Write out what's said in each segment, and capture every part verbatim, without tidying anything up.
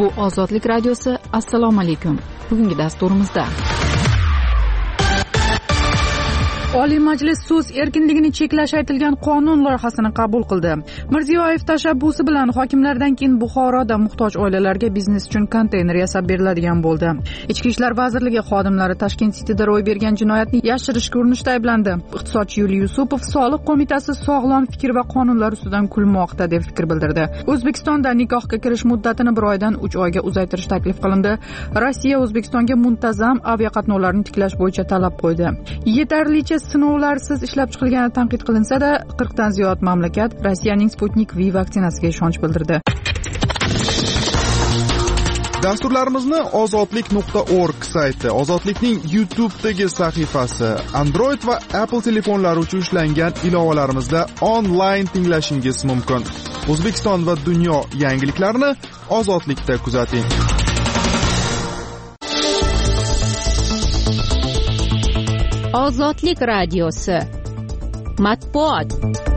Bu Ozodlik radiosi. Assalomu alaykum. Bugungi dasturimizda Oliy Majlis so'z erkinligini cheklash aytilgan qonun loyihasini qabul qildi. Mirziyoyev tashabbusi bilan hokimlardan keyin Buxoroda muhtoj oilalarga biznes uchun konteyner yasab beriladigan bo'ldi. Ichki ishlar vazirligi xodimlari Tashkent Cityda ro'y bergan jinoyatni yashirishga urinishda ayblandi. Iqtisodchi Yuliy Yusupov Soliq qo'mitasi sog'lom fikr va qonunlar ustidan kulmoqda deb fikr bildirdi. O'zbekistonda nikohga kirish muddatini bir oydan uch oyga uzaytirish taklif qilindi. Rossiya O'zbekistonga muntazam aviaqatnovlarni tiklash bo'yicha talab qo'ydi. Yetarlicha sinovlarsiz ishlab chiqilgani tanqid qilinsa-da, qirqdan ziyod mamlakat Rossiyaning Sputnik V vaksinasiga ishonch bildirdi. Dasturlarimizni ozodlik nuqta org sayti, Ozodlikning YouTube'dagi sahifasi, Android va Apple telefonlari uchun ishlangan ilovalarimizda onlayn tinglashingiz mumkin. O'zbekiston va dunyo yangiliklarini Ozodlikda kuzating. Ozodlik radiosi. Matbuot.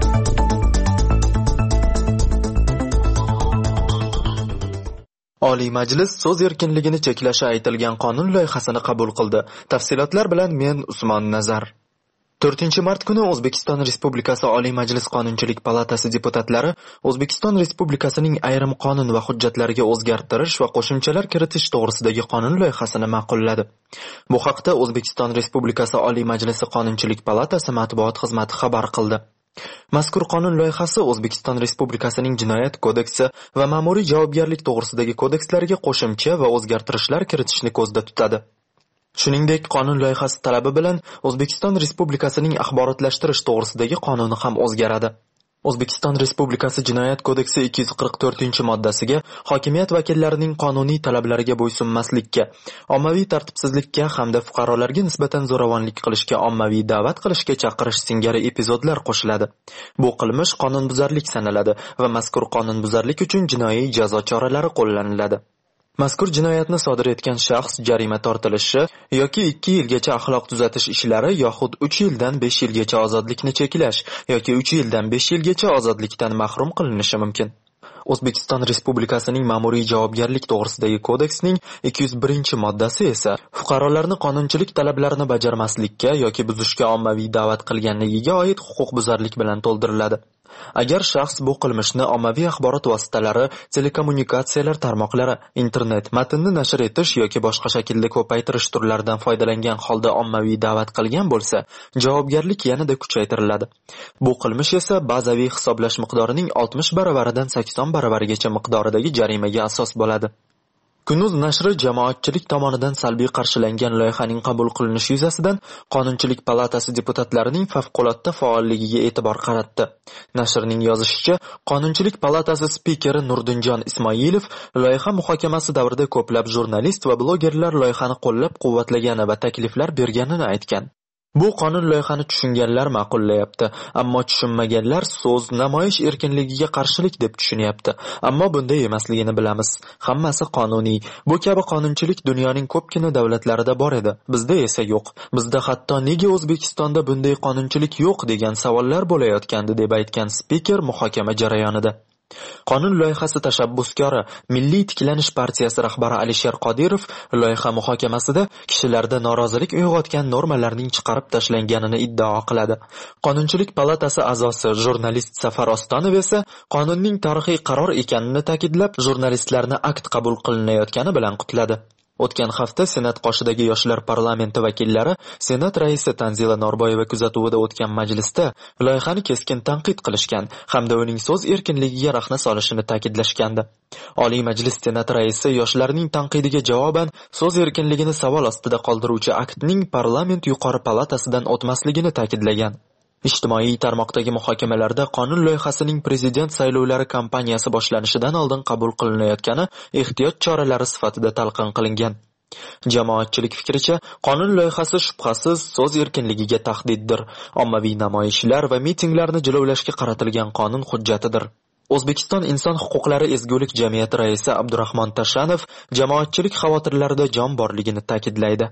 Oliy Majlis so'z erkinligini cheklashi aytilgan qonun loyihasini qabul qildi. Tafsilotlar bilan men Usmon Nazar. to'rtinchi mart kuni O'zbekiston Respublikasi Oliy Majlis Qonunchilik palatasi deputatlari O'zbekiston Respublikasining ayrim qonun va hujjatlariga o'zgartirish va qo'shimchalar kiritish to'g'risidagi qonun loyihasini ma'qulladi. Bu haqda O'zbekiston Respublikasi Oliy Majlisi Qonunchilik palatasi matbuot xizmati xabar qildi. Mazkur qonun loyihasi O'zbekiston Respublikasining Jinoyat kodeksi va ma'muriy javobgarlik to'g'risidagi kodekslariga qo'shimcha va o'zgartirishlar kiritishni ko'zda tutadi. Shuningdek, qonun loyihasi talabi bilan O'zbekiston Respublikasining axborotlashtirish to'g'risidagi qonuni ham o'zgaradi. O'zbekiston Respublikasi Jinoyat kodeksi ikki yuz qirq to'rtinchi moddasiga hokimiyat vakillarining qonuniy talablariga bo'ysunmaslikka, ommaviy tartibsizlikka hamda fuqarolarga nisbatan zo'ravonlik qilishga, ommaviy da'vat qilishga chaqirish singari epizodlar qo'shiladi. Bu qilmish qonunbuzarlik sanaladi va mazkur qonunbuzarlik uchun jinoiy jazo choralari qo'llaniladi. Mazkur jinoyatni sodir etgan shaxs jarima tortilishi yoki ikki yilgacha axloq tuzatish ishlari yoxud uch yildan besh yilgacha ozodlikni cheklash yoki uch yildan besh yilgacha ozodlikdan mahrum qilinishi mumkin. O'zbekiston Respublikasining ma'muriy javobgarlik to'g'risidagi kodeksning ikki yuz birinchi moddasi esa fuqarolarni qonunchilik talablarini bajarmaslikka yoki buzishga ommaviy da'vat qilganligiga oid huquqbuzarlik bilan to'ldiriladi. Agar shaxs bu qilmishni ommaviy axborot vositalari, telekommunikatsiyalar tarmoqlari, internet, matnni nashr etish yoki boshqa shaklda ko'paytirish turlaridan foydalangan holda ommaviy da'vat qilgan bo'lsa, javobgarlik yanada kuchaytiriladi. Bu qilmish esa bazaviy hisoblash miqdorining oltmish baravaridan sakson baravarigacha miqdoridagi jarimaga asos bo'ladi. Kunuz nashri jamoatchilik tomonidan salbiy qarshilangan loyihaning qabul qilinishi yuzasidan Qonunchilik palatasi deputatlarining favqulodda faolligiga e'tibor qaratdi. Nashrning yozishicha, Qonunchilik palatasi spikeri Nurdinjon Ismoilov loyiha muhokamasi davrida ko'plab jurnalist va blogerlar loyihani qo'llab-quvvatlagani va takliflar berganini aytgan. Bu qonun loyihani tushunganlar ma'qullayapti, ammo tushunmaganlar so'z, namoyish erkinligiga qarshilik deb tushunyapti. Ammo bunday emasligini bilamiz. Hammasi qonuniy. Bu kabi qonunchilik dunyoning ko'pgina davlatlarida bor edi. Bizda esa yo'q. Bizda hatto nega O'zbekistonda bunday qonunchilik yo'q degan savollar bo'layotgandi deb aytgan spiker muhokama jarayonida. Qonun loyihasi tashabbuskori Milliy tiklanish partiyasi rahbari Alisher Qodirov loyiha muhokamasida kishilarda norozilik uyg'otgan normalarning chiqarib tashlanganini iddao qiladi. Qonunchilik palatasi a'zosi jurnalist Safar Ostonov esa qonunning tarixiy qaror ekanini ta'kidlab, jurnalistlarni akt qabul qilinayotgani bilan qutladi. O'tgan hafta Senat qoshidagi yoshlar parlamenti vakillari Senat raisi Tanzila Norboyeva kuzatuvida o'tgan majlisda loyihani keskin tanqid qilishgan hamda uning so'z erkinligiga rahna solishini ta'kidlashgandi. Oliy Majlis Senat raisi yoshlarning tanqidiga javoban so'z erkinligini savol ostida qoldiruvchi aktning parlament yuqori palatasidan o'tmasligini ta'kidlagan. Ijtimoiy tarmoqdagi muhokamalarda qonun loyihasining prezident saylovlari kampaniyasi boshlanishidan oldin qabul qilinayotgani ehtiyot choralari sifatida talqin qilingan. Jamoatchilik fikricha, qonun loyihasi shubhasiz so'z erkinligiga tahdiddir. Ommaviy namoyishlar va mitinglarni jilovlashga qaratilgan qonun hujjatidir. O'zbekiston inson huquqlari ezgulik jamiyati raisi Abdurahmon Tashanov jamoatchilik xavotirlarida jon borligini ta'kidlaydi.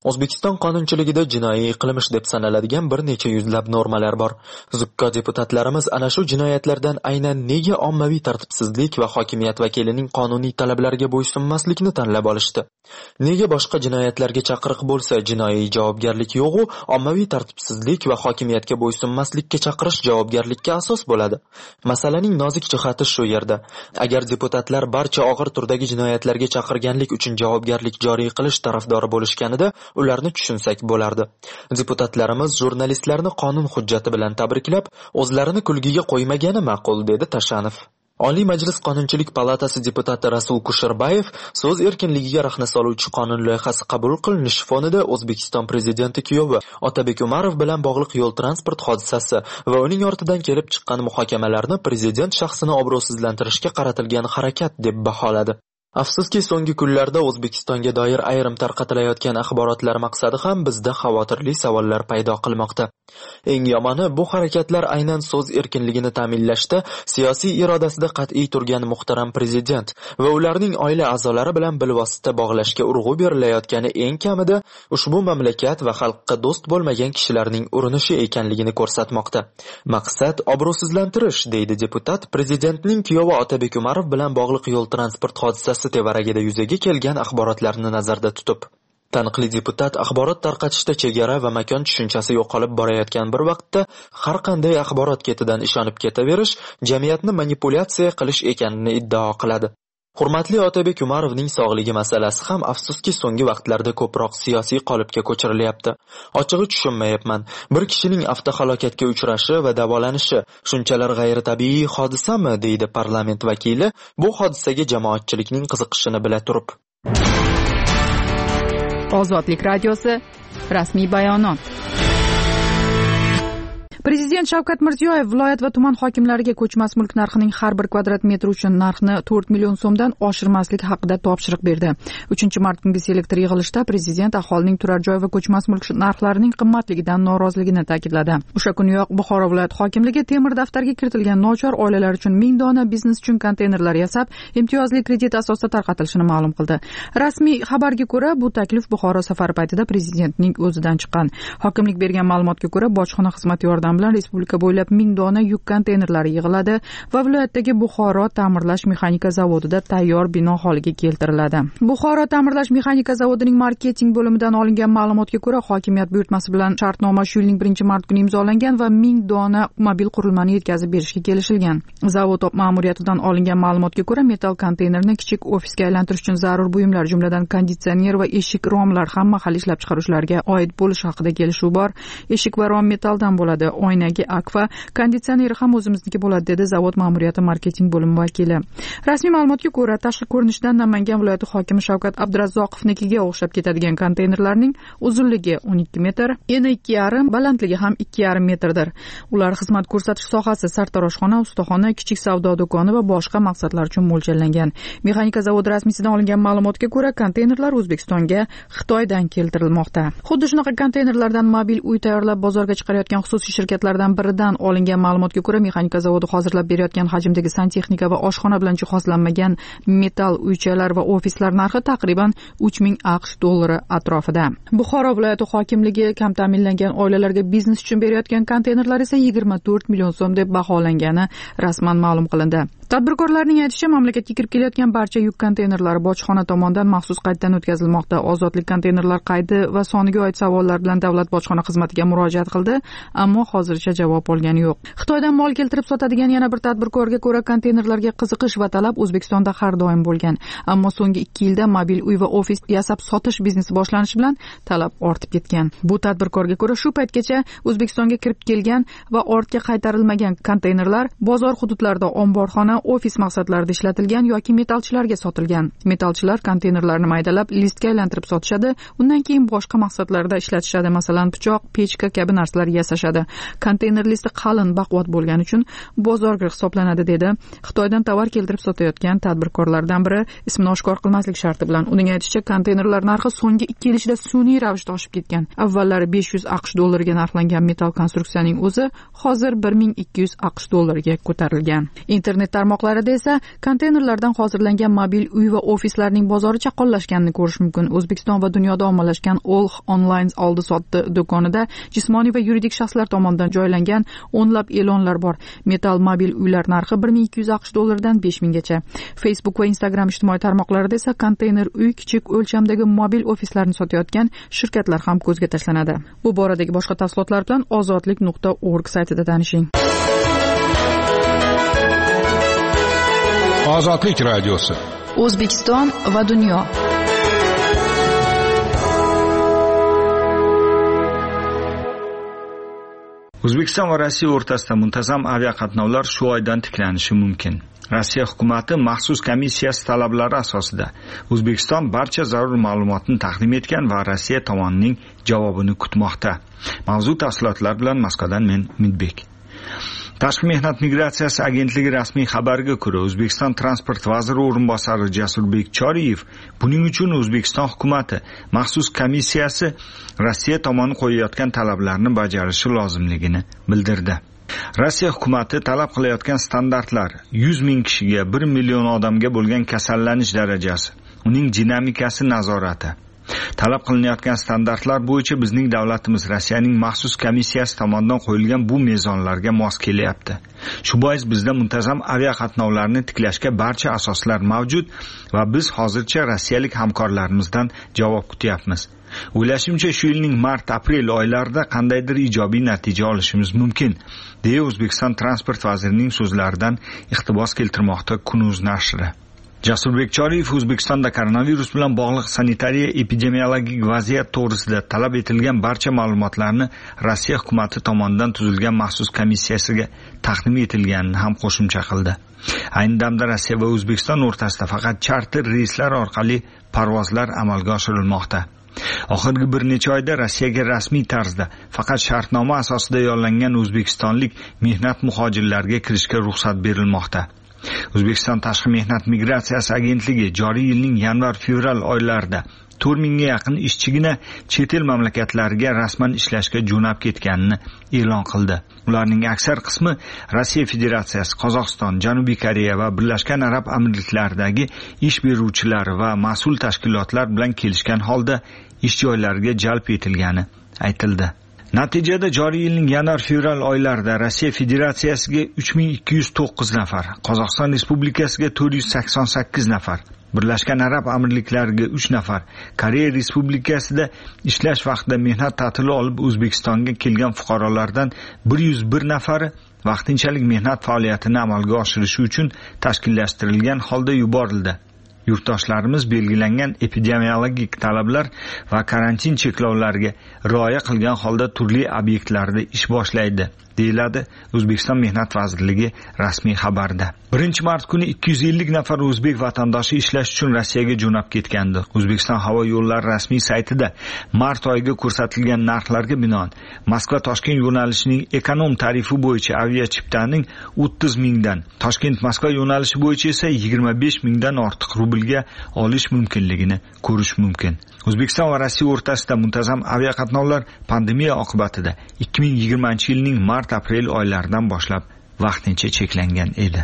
O'zbekiston qonunchiligida jinoiy qilmish deb sanaladigan bir necha yuzlab normalar bor. Zukko deputatlarimiz ana shu jinoyatlardan aynan nega ommaviy tartibsizlik va hokimiyat vakilining qonuniy talablariga bo'ysunmaslikni tanlab olishdi? Nega boshqa jinoyatlarga chaqiriq bo'lsa jinoiy javobgarlik yo'q-u, ommaviy tartibsizlik va hokimiyatga bo'ysunmaslikka chaqirish javobgarlikka asos bo'ladi? Masalaning nozik jihati shu yerda. Agar deputatlar barcha og'ir turdagi jinoyatlarga chaqirganlik uchun javobgarlik joriy qilish tarafdori bo'lishganida ularni tushunsak bo'lardi. Deputatlarimiz jurnalistlarni qonun hujjati bilan tabriklab, o'zlarini kulgiga qo'ymagani ma'qul, dedi Tashanov. Oliy Majlis Qonunchilik palatasi deputati Rasul Kusherbayev so'z erkinligiga rahna soluvchi qonun loyihasi qabul qilinishi fonida O'zbekiston prezidenti kuyovi Otabek Umarov bilan bog'liq yo'l transport hodisasi va uning ortidan kelib chiqqan muhokamalarni prezident shaxsini obro'sizlantirishga qaratilgan harakat deb baholadi. Afsuski, so'nggi kunlarda O'zbekistonga doir ayrim tarqatilayotgan axborotlar maqsadi ham bizda xavotirli savollar paydo qilmoqda. Eng yomoni, bu harakatlar aynan so'z erkinligini ta'minlashda siyosiy irodasida qat'iy turgan muhtaram prezident va ularning oila a'zolari bilan bilvosita bog'lashga urg'u berilayotgani eng kamida ushbu mamlakat va xalqqa do'st bo'lmagan kishilarning urinishi ekanligini ko'rsatmoqda. Maqsad obro'sizlantirish, deydi deputat prezidentning kuyovi Otabek Umarov bilan bog'liq yo'l transport hodisasi tevaragida yuzaga kelgan axborotlarni nazarda tutib. Taniqli deputat axborot tarqatishda chegara va makon tushunchasi yo'qolib borayotgan bir vaqtda har qanday axborot ketidan ishonib ketaverish jamiyatni manipulyatsiya qilish ekanini iddao qiladi. Hurmatli Otabek Umarovning sog'ligi masalasi ham afsuski so'nggi vaqtlarda ko'proq siyosiy qolipga ko'chirilyapti. Ochig'i tushunmayapman. Bir kishining avtohalokatga uchrashi va davolanishi shunchalar g'ayritabiiy hodisami, deydi parlament vakili, bu hodisaga jamoatchilikning qiziqishini bila turib. Ozodlik radiosi rasmiy bayonot. Prezident Shavkat Mirziyoyev viloyat va tuman hokimlariga ko'chmas mulk narxining har bir kvadrat metr uchun narxni to'rt million so'mdan oshirmaslik haqida topshiriq berdi. uchinchi mart kungi selektor yig'ilishida prezident aholining turar joy va ko'chmas mulk narxlarining qimmatligidan noroziligini ta'kidladi. O'sha kuniyoq Buxoro viloyat hokimligi temir daftarga kiritilgan nochor oilalar uchun ming dona biznes uchun konteynerlar yasab, imtiyozli kredit asosida tarqatilishini ma'lum qildi. Rasmiy xabarga ko'ra, bu taklif Buxoro safari paytida prezidentning o'zidan chiqqan. Hokimlik bergan ma'lumotga ko'ra, bojxona xizmati yordamida bilan respublika bo'ylab ming dona yuk konteynerlari yig'iladi va viloyatdagi Buxoro ta'mirlash mexanika zavodida tayyor bino holiga keltiriladi. Buxoro ta'mirlash mexanika zavodining marketing bo'limidan olingan ma'lumotga ko'ra, hokimiyat buyurtmasi bilan shartnoma shu yilning birinchi mart kuni imzolangan va ming dona mobil qurilmani yetkazib berishga kelishilgan. Zavod ma'muriyatidan olingan ma'lumotga ko'ra, metal konteynerni kichik ofisga aylantirish uchun zarur buyumlar, jumladan konditsioner va eshik romlar ham mahalliy ishlab chiqaruvchilarga oid bo'lishi haqida kelishuv bor. Eshik va rom metaldan bo'ladi. Oynagi akva konditsioneri ham o'zimizniki bo'ladi, dedi zavod ma'muriyati marketing bo'limi vakili. Rasmiy ma'lumotga ko'ra, tashqi ko'rinishidan Namangan viloyati hokimi Shavkat Abdurazzoqovnikiga o'xshab ketadigan konteynerlarning uzunligi o'n ikki metr, eni ikki yarim, balandligi ham ikki yarim metrdir. Ular xizmat ko'rsatish sohasi, sartaroshxona, ustaxona, kichik savdo do'koni va boshqa maqsadlar uchun mo'ljallangan. Mexanika zavodi rasmiysidan olingan ma'lumotga ko'ra, konteynerlar O'zbekistonga Xitoydan keltirilmoqda. Xuddi shunaqa konteynerlardan mobil uy tayyorlab bozorga chiqarayotgan xususiy shirkatlardan biridan olingan ma'lumotga ko'ra, mexanika zavodi hozirlab berayotgan hajmdagi santexnika va oshxona bilan jihozlanmagan metal uychalar va ofislar narxi taqriban uch ming aqsh dollari atrofida. Buxoro viloyati hokimligi kam ta'minlangan oilalarga biznes uchun berayotgan konteynerlar esa yigirma to'rt million so'm deb baholangani rasman ma'lum qilindi. Tadbirkorlarning aytishicha, mamlakatga kirib kelayotgan barcha yuk konteynerlari bojxona tomonidan maxsus qayddan o'tkazilmoqda. Ozodlik konteynerlar qaydi va soniga oid savollar bilan davlat bojxona xizmatiga murojaat qildi, ammo hozircha javob olgani yo'q. Xitoydan mol keltirib sotadigan yana bir tadbirkorga ko'ra, konteynerlarga qiziqish va talab O'zbekistonda har doim bo'lgan. Ammo so'nggi ikki yilda mobil uy va ofis yasab sotish biznesi boshlanishi bilan talab ortib ketgan. Bu tadbirkorga ko'ra, shu paytgacha O'zbekistonga kirib kelgan va ortga qaytarilmagan konteynerlar bozor hududlarida omborxona, ofis maqsadlarida ishlatilgan yoki metalchilarga sotilgan. Metalchilar konteynerlarni maydalab, listga aylantirib sotishadi, undan keyin boshqa maqsadlarda ishlatishadi, masalan, pichoq, pechka kabi narsalar yasashadi. Konteyner listi qalin, baquvvat bo'lgani uchun bozorga hisoblanadi, dedi Xitoydan tovar keltirib sotayotgan tadbirkorlardan biri, ismini oshkor qilmaslik sharti bilan. Uning aytishicha, konteynerlar narxi so'nggi ikki yil ichida sun'iy ravishda oshib ketgan. Avvallari besh yuz aqsh dollariga narxlangan metal konstruksiyaning o'zi hozir bir ming ikki yuz aqsh dollariga ko'tarilgan. Internet tarmoqlarida esa konteynerlardan hozirlangan mobil uy va ofislarning bozori chaqqonlashganini ko'rish mumkin. O'zbekiston va dunyoda ommalashgan Olx Online oldi-sotdi do'konida jismoniy va yuridik shaxslar tomonidan joylangan o'nlab e'lonlar bor. Metal mobil uylar narxi bir ming ikki yuz aqsh dollaridan besh minggacha. Facebook va Instagram ijtimoiy tarmoqlarida esa konteyner uy, kichik o'lchamdagi mobil ofislarni sotayotgan shirkatlar ham ko'zga tashlanadi. Bu boradagi boshqa tafsilotlar bilan ozodlik nuqta org saytida tanishing. Ozodlik radiosi. O'zbekiston va dunyo. O'zbekiston va Rossiya o'rtasida muntazam aviaqatnovlar shu oydan tiklanishi mumkin. Rossiya hukumati maxsus komissiyasi talablari asosida O'zbekiston barcha zarur ma'lumotni taqdim etgan va Rossiya tomonining javobini kutmoqda. Mavzu tafsilotlar bilan Moskvadan men Umidbek. Tashqi mehnat migratsiyasi agentligi rasmiy xabariga ko'ra, O'zbekiston transport vaziri o'rinbosari Jasurbek Choriyev buning uchun O'zbekiston hukumati maxsus komissiyasi Rossiya tomoni qo'yayotgan talablarni bajarishi lozimligini bildirdi. Rossiya hukumati talab qilayotgan standartlar yuz ming kishiga bir million odamga bo'lgan kasallanish darajasi, uning dinamikasi nazorati. Talab qilinayotgan standartlar bo'yicha bizning davlatimiz Rossiyaning maxsus komissiyasi tomonidan qo'yilgan bu mezonlarga mos kelyapti. Shu bois bizda muntazam aviaqatnovlarni tiklashga barcha asoslar mavjud va biz hozircha rossiyalik hamkorlarimizdan javob kutyapmiz. O'ylashimcha shu yilning mart-aprel oylarida qandaydir ijobiy natija olishimiz mumkin, deya O'zbekiston transport vazirining so'zlaridan iqtibos keltirmoqda Kunuz nashri. Jasurbek Choriyev O'zbekistonda koronavirus bilan bog'liq sanitariya epidemiologik vaziyat to'g'risida talab etilgan barcha ma'lumotlarni Rossiya hukumati tomonidan tuzilgan maxsus komissiyasiga taqdim etilganini ham qo'shimcha qildi. Ayni damda Rossiya va O'zbekiston o'rtasida faqat charter reyslar orqali parvozlar amalga oshirilmoqda. Oxirgi bir necha oyda Rossiyaga rasmiy tarzda faqat shartnoma asosida yollangan o'zbekistonlik mehnat muhojirlarga kirishga ruxsat berilmoqda. O'zbekiston Tashqi mehnat migratsiyasi agentligi joriy yilning yanvar-fevral oylarida to'rt mingga yaqin ishchigina chet el mamlakatlariga rasman ishlashga jo'nab ketganini e'lon qildi. Ularning aksar qismi Rossiya Federatsiyasi, Qozog'iston, Janubiy Koreya va Birlashgan Arab Amirliklaridagi ish beruvchilar va mas'ul tashkilotlar bilan kelishgan holda ish joylariga jalb etilgani aytildi. Natijada joriy yilning yanvar-fevral oylarida Rossiya Federatsiyasiga uch ming ikki yuz to'qqiz nafar, Qozog'iston Respublikasiga to'rt yuz sakson sakkiz nafar, Birlashgan Arab Amirliklariga uch nafar, Koreya Respublikasida ishlash vaqtida mehnat ta'tili olib O'zbekistonga kelgan fuqarolardan bir yuz bir nafari vaqtinchalik mehnat faoliyatini amalga oshirishi uchun tashkillashtirilgan holda yuborildi. Yurtdoshlarimiz belgilangan epidemiologik talablar va karantin cheklovlariga rioya qilgan holda turli obyektlarda ish boshlaydi, deyiladi O'zbekiston Mehnat vazirligi rasmiy xabarida. birinchi mart kuni ikki yuz ellik nafar o'zbek vatandoshi ishlash uchun Rossiyaga jo'nab ketgandi. O'zbekiston havo yo'llari rasmiy saytida mart oyiga ko'rsatilgan narxlarga binoan Moskva-Toshkent yo'nalishining ekonom tarifi bo'yicha aviachiptaning o'ttiz mingdan, Toshkent-Moskva yo'nalishi bo'yicha esa yigirma besh mingdan ortiq rublga olish mumkinligini ko'rish mumkin. O'zbekiston va Rossiya o'rtasida muntazam aviaqatnovlar pandemiya oqibatida ikki ming yigirmanchi yilning mart-aprel oylaridan boshlab vaqtincha cheklangan edi.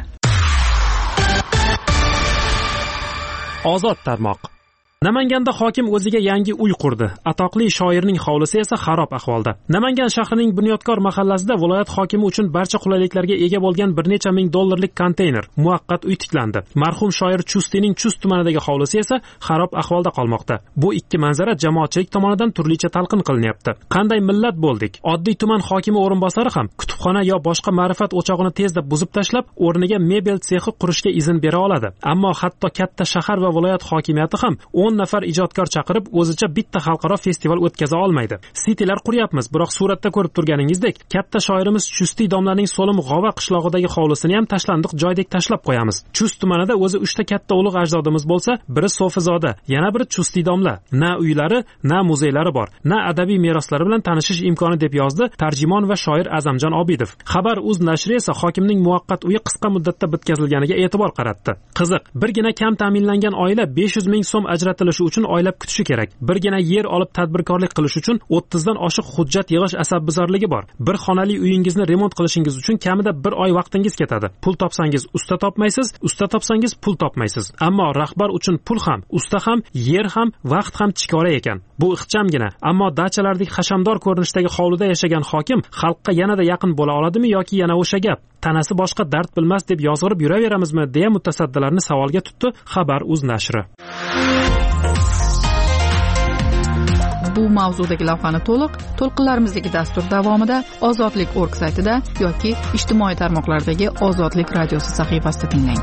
Ozod tarmoq. Namanganda hokim o'ziga yangi uy qurdi. Atoqli shoirning hovlisi esa xarob ahvolda. Namangan shahrining Bunyodkor mahallasida viloyat hokimi uchun barcha qulayliklarga ega bo'lgan bir necha ming dollarlik konteyner, muvaqqat uy tiklandi. Marhum shoir Chustining Chust tumanidagi hovlisi esa xarob ahvolda qolmoqda. Bu ikki manzara jamoatchilik tomonidan turlicha talqin qilinyapti. Qanday millat bo'ldik? Oddiy tuman hokimi o'rinbosari ham kutubxona yo boshqa ma'rifat o'chog'ini tezda buzib tashlab, o'rniga mebel sexi qurishga izn bera oladi. Ammo hatto katta shahar va viloyat hokimiyati ham o'n nafar ijodkor chaqirib o'zicha bitta xalqaro festival o'tkaza olmaydi. Sitilar quryapmiz, biroq suratda ko'rib turganingizdek, katta shoirimiz Chusti domlaning So'lim G'ova qishlog'idagi hovlisini ham tashlandiq joydek tashlab qo'yamiz. Chust tumanida o'zi uchta katta ulug' ajdodimiz bo'lsa, biri Sofizoda, yana biri Chusti domla. Na uylari, na muzeylari bor, na adabiy meroslari bilan tanishish imkoni, deb yozdi tarjimon va shoir Azamjon Obidov. Xabar uz nashri esa hokimning muvaqqat uyi qisqa muddatda bitkazilganiga e'tibor qaratdi. Qiziq, birgina kam ta'minlangan oila besh yuz ming so'm ajratib ajratilishi uchun oylab kutishi kerak. Birgina yer olib tadbirkorlik qilish uchun o'ttizdan oshiq hujjat yig'ish asabbuzarligi bor. Bir xonali uyingizni remont qilishingiz uchun kamida bir oy vaqtingiz ketadi. Pul topsangiz usta topmaysiz, usta topsangiz pul topmaysiz. Ammo rahbar uchun pul ham, usta ham, yer ham, vaqt ham chikora ekan. Bu ixchamgina, ammo dachalardek hashamdor ko'rinishdagi hovlida yashagan hokim xalqqa yanada yaqin bo'la oladimi yoki yana o'sha gap tanasi boshqa dard bilmas deb yozg'irib yuraveramizmi deya mutasaddilarni savolga tutdi Xabar uz nashri. Bu mavzudagi lavhani to'liq to'lqinlarimizdagi dastur davomida ozodlik nokta org saytida yoki ijtimoiy tarmoqlardagi Ozodlik radiosi sahifasida tinglang.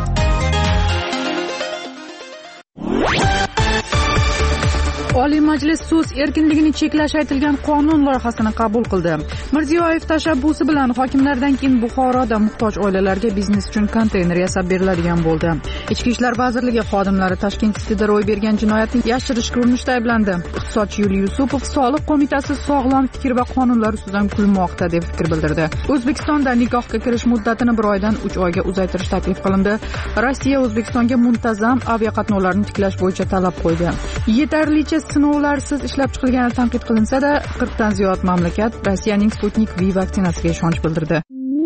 Oliy Majlis so'z erkinligini cheklash aytilgan qonun loyihasini qabul qildi. Mirziyoyev tashabbusi bilan hokimlardan keyin Buxoroda muhtoj oilalarga biznes uchun konteyner yasab beriladigan bo'ldi. Ichki ishlar vazirligi xodimlari Tashkent City'da ro'y bergan jinoyatni yashirishga urinishda ayblandi. Iqtisodchi Yuliy Yusupov Soliq qo'mitasi sog'lom fikr va qonunlar ustidan kulmoqda deb fikr bildirdi. O'zbekistonda nikohga kirish muddatini bir oydan uch oyga uzaytirish taklif qilindi. Rossiya O'zbekistonga muntazam aviaqatnovlarni tiklash bo'yicha talab qo'ydi. Yetarlicha sinovlarsiz ishlab chiqilgani tanqid qilinsa-da, qirqdan ziyod mamlakat Rossiyaning Sputnik V vaksinasiga ishonch bildirdi.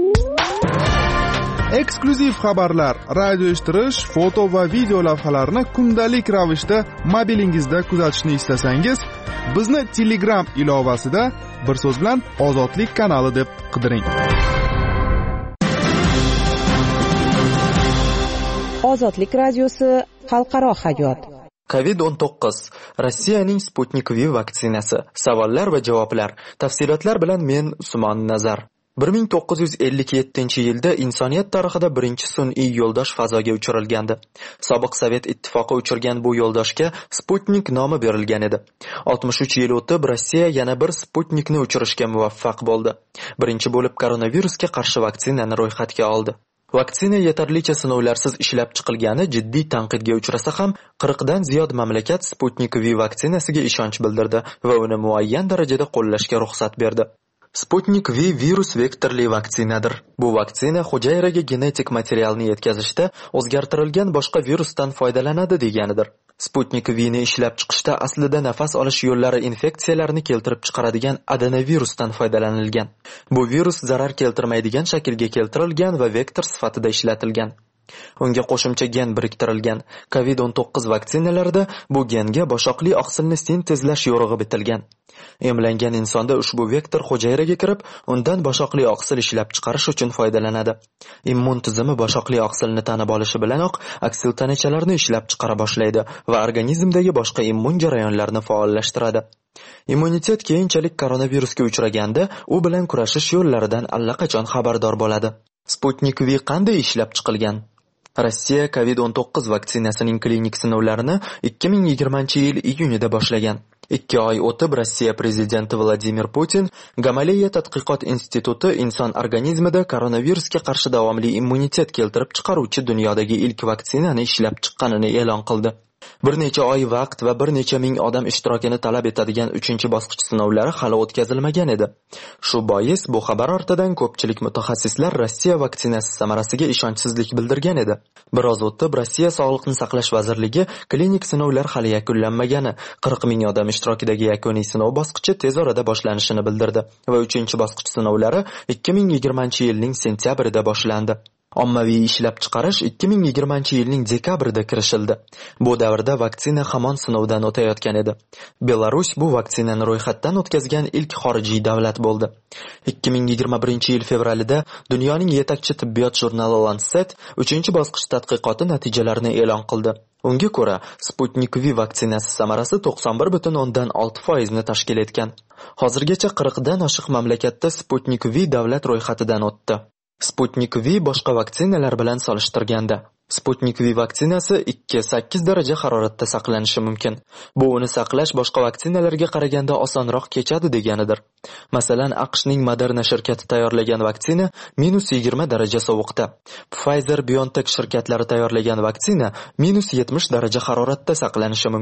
Eksklyuziv xabarlar, radio eshittirish, foto va video lavhalarni kundalik ravishda mobilingizda kuzatishni istasangiz, bizni Telegram ilovasida bir so'z bilan Ozodlik kanali deb qidiring. Ozodlik radiosi xalqaro hayot. covid o'n to'qqiz Rossiyaning Sputnik V vaksinasi. Savollar va javoblar. Tafsilotlar bilan men Usmon Nazar. bir ming to'qqiz yuz ellik yettinchi yilda insoniyat tarixida birinchi sun'iy yo'ldosh fazoga uchirilgandi. Sobiq Sovet ittifoqi uchirgan bu yo'ldoshga Sputnik nomi berilgan edi. oltmish uch yil o'tib Rossiya yana bir Sputnikni uchirishga muvaffaq bo'ldi. Birinchi bo'lib koronavirusga qarshi vaksinani ro'yxatga oldi. Vaksina yetarlicha sinovlarsiz ishlab chiqilgani jiddiy tanqidga uchrasa ham, qirqdan ziyod mamlakat Sputnik V vaksinasiga ishonch bildirdi va uni muayyan darajada qo'llashga ruxsat berdi. Sputnik V virus vektorli vaksinadir. Bu vaksina hujayraga genetik materialni yetkazishda o'zgartirilgan boshqa virusdan foydalanadi deganidir. Sputnik V'ni ishlab chiqishda aslida nafas olish yo'llari infeksiyalarni keltirib chiqaradigan adenovirusdan foydalanilgan. Bu virus zarar keltirmaydigan shaklga keltirilgan va vektor sifatida ishlatilgan. Unga qo'shimcha gen biriktirilgan. covid o'n to'qqiz vaksinalarida bu genga boshoqli oqsilni sintezlash yo'rig'i bitilgan. Emlangan insonda ushbu vektor hujayraga kirib, undan boshoqli oqsil ishlab chiqarish uchun foydalanadi. Immun tizimi boshoqli oqsilni tanib olishi bilanoq aksiltanachalarni ishlab chiqara boshlaydi va organizmdagi boshqa immun jarayonlarini faollashtiradi. Immunitet keyinchalik koronavirusga uchraganda u bilan kurashish yo'llaridan allaqachon xabardor bo'ladi. Sputnik V qanday ishlab chiqilgan? Rossiya covid o'n to'qqiz vaksinasining klinik sinovlarini ikki ming yigirmanchi yil iyunida boshlagan. ikki oy o'tib Rossiya prezidenti Vladimir Putin Gamaleya tadqiqot instituti inson organizmida koronavirusga qarshi davomli immunitet keltirib chiqaruvchi dunyodagi ilk vaksinani ishlab chiqqanini e'lon qildi. Bir necha oy vaqt va bir necha ming odam ishtirokini talab etadigan uchinchi bosqich sinovlari hali o'tkazilmagan edi. Shu bois bu xabar ortidan ko'pchilik mutaxassislar Rossiya vaksinasi samarasiga ishonchsizlik bildirgan edi. Biroz o'tib Rossiya Sog'liqni saqlash vazirligi klinik sinovlar hali yakunlanmagani, qirq ming odam ishtirokidagi yakuniy sinov bosqichi tez orada boshlanishini bildirdi va uchinchi bosqich sinovlari ikki ming yigirmanchi yilning sentyabrida boshlandi. Ommaviy ishlab chiqarish ikki ming yigirmanchi yilning dekabrida kirishildi. Bu davrda vaksina hamon sinovdan o'tayotgan edi. Belarus bu vaksinani ro'yxatdan o'tkazgan ilk xorijiy davlat bo'ldi. ikki ming yigirma birinchi yil fevralida dunyoning yetakchi tibbiyot jurnali Lancet uchinchi bosqich tadqiqoti natijalarini e'lon qildi. Unga ko'ra, Sputnik V vaksinasi samarasi to'qson bir butun o'ndan olti foiz ni tashkil etgan. Hozirgacha qirqdan oshiq mamlakatda Sputnik V davlat ro'yxatidan o'tdi. Sputnik V boshqa vaksinalar bilan solishtirganda Sputnik V vaksinasi ikki sakkiz daraja haroratda saqlanishi mumkin. Bu uni saqlash boshqa vaksinalarga qaraganda osonroq kechadi deganidir. Masalan, AQShning Moderna shirkati tayyorlagan vaksina minus yigirma daraja sovuqda. Pfizer-BioNTech shirkatlari tayyorlagan vaksina minus yetmish daraja haroratda saqlanishi mumkin.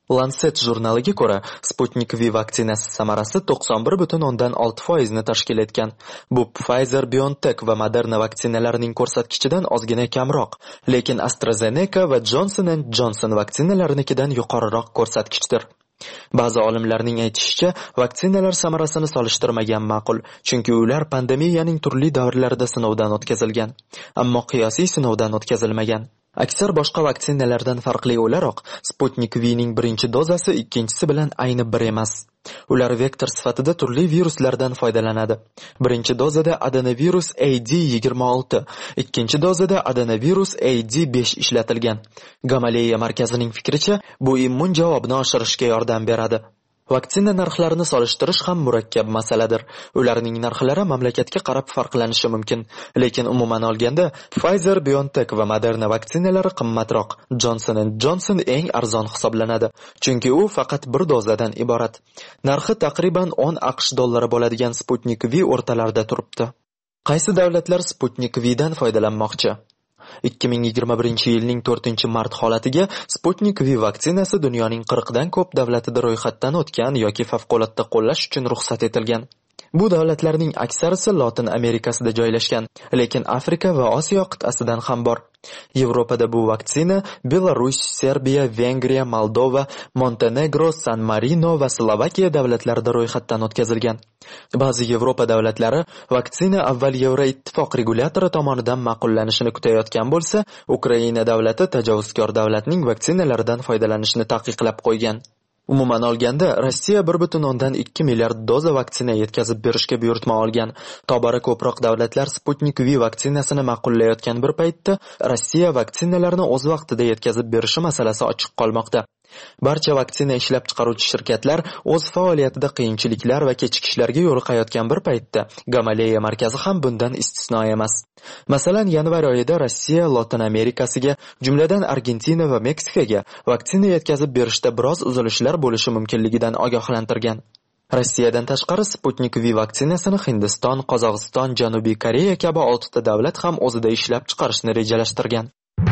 Lancet jurnaliga ko'ra, Sputnik V vaksinasi samarasi to'qson bir butun o'ndan olti foiz ni tashkil etgan. Bu Pfizer, BioNTech va Moderna vaksinalarining ko'rsatkichidan ozgina kamroq, lekin AstraZeneca va Johnson and Johnson vaksinalarikidan yuqoriroq ko'rsatkichdir. Ba'zi olimlarning aytishicha, vaksinalar samarasini solishtirmagan ma'qul, chunki ular pandemiyaning turli davrlarida sinovdan o'tkazilgan, ammo qiyosiy sinovdan o'tkazilmagan. Aksar boshqa vaksinalardan farqli o'laroq, Sputnik V ning birinchi dozasi ikkinchisi bilan ayni bir emas. Ular vektor sifatida turli viruslardan foydalanadi. Birinchi dozada adenovirus A D yigirma olti, ikkinchi dozada adenovirus A D besh ishlatilgan. Gamaleya markazining fikricha, bu immun javobni oshirishga yordam beradi. Vaksina narxlarini solishtirish ham murakkab masaladir. Ularning narxlari mamlakatga qarab farqlanishi mumkin, lekin umuman olganda Pfizer, BioNTech va Moderna vaksinalari qimmatroq. Johnson and Johnson eng arzon hisoblanadi, chunki u faqat bir dozadan iborat. Narxi taqriban o'n AQSh dollari bo'ladigan Sputnik V o'rtalarida turibdi. Qaysi davlatlar Sputnik V dan foydalanmoqchi? ikki ming yigirma birinchi yilning to'rtinchi mart holatiga Sputnik V vaksinasi dunyoning qirq dan ko'p davlatida ro'yxatdan o'tgan yoki favqulodda qo'llash uchun ruxsat etilgan. Bu davlatlarning aksarisi Lotin Amerikasida joylashgan, lekin Afrika va Osiyo qit'asidan ham bor. Yevropada bu vaksina Belarus, Serbiya, Vengriya, Moldova, Montenegro, San Marino va Slovakiya davlatlarida ro'yxatdan o'tkazilgan. Ba'zi Yevropa davlatlari vaksina avval Yevroittifoq regulyatori tomonidan ma'qullanishini kutayotgan bo'lsa, Ukraina davlati tajovuzkor davlatning vaksinalaridan foydalanishni taqiqlab qo'ygan. Umuman olganda, Rossiya bir butun o'ndan ikki milliard doza vaksina yetkazib berishga buyurtma olgan. Tobora ko'proq davlatlar Sputnik V vaksinasini ma'qullayotgan bir paytda Rossiya vaksinalarni o'z vaqtida yetkazib berishi masalasi ochiq qolmoqda. Barcha vaksina ishlab chiqaruvchi shirkatlar o'z faoliyatida qiyinchiliklar va kechikishlarga yo'liqayotgan bir paytda Gamaleya markazi ham bundan istisno emas. Masalan, yanvar oyida Rossiya Lotin Amerikasiga, jumladan Argentina va Meksikaga vaksina yetkazib berishda biroz uzilishlar bo'lishi mumkinligidan ogohlantirgan. Rossiyadan tashqari Sputnik V vaksinasini Hindiston, Qozog'iston, Janubiy Koreya kabi oltita davlat ham o'zida ishlab chiqarishni rejalashtirgan.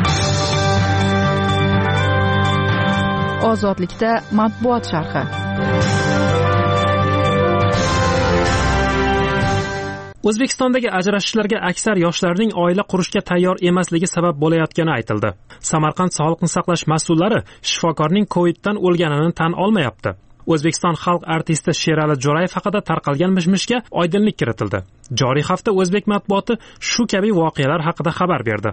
Ozodlikda matbuot sharhi. O'zbekistondagi ajrashishlarga aksar yoshlarning oila qurishga tayyor emasligi sabab bo'layotgani aytildi. Samarqand sog'liqni saqlash mas'ullari shifokorning Coviddan o'lganini tan olmayapti. O'zbekiston xalq artisti Sherali Jo'rayev haqida tarqalgan mishmishga oydinlik kiritildi. Joriy hafta o'zbek matbuoti shu kabi voqealar haqida xabar berdi.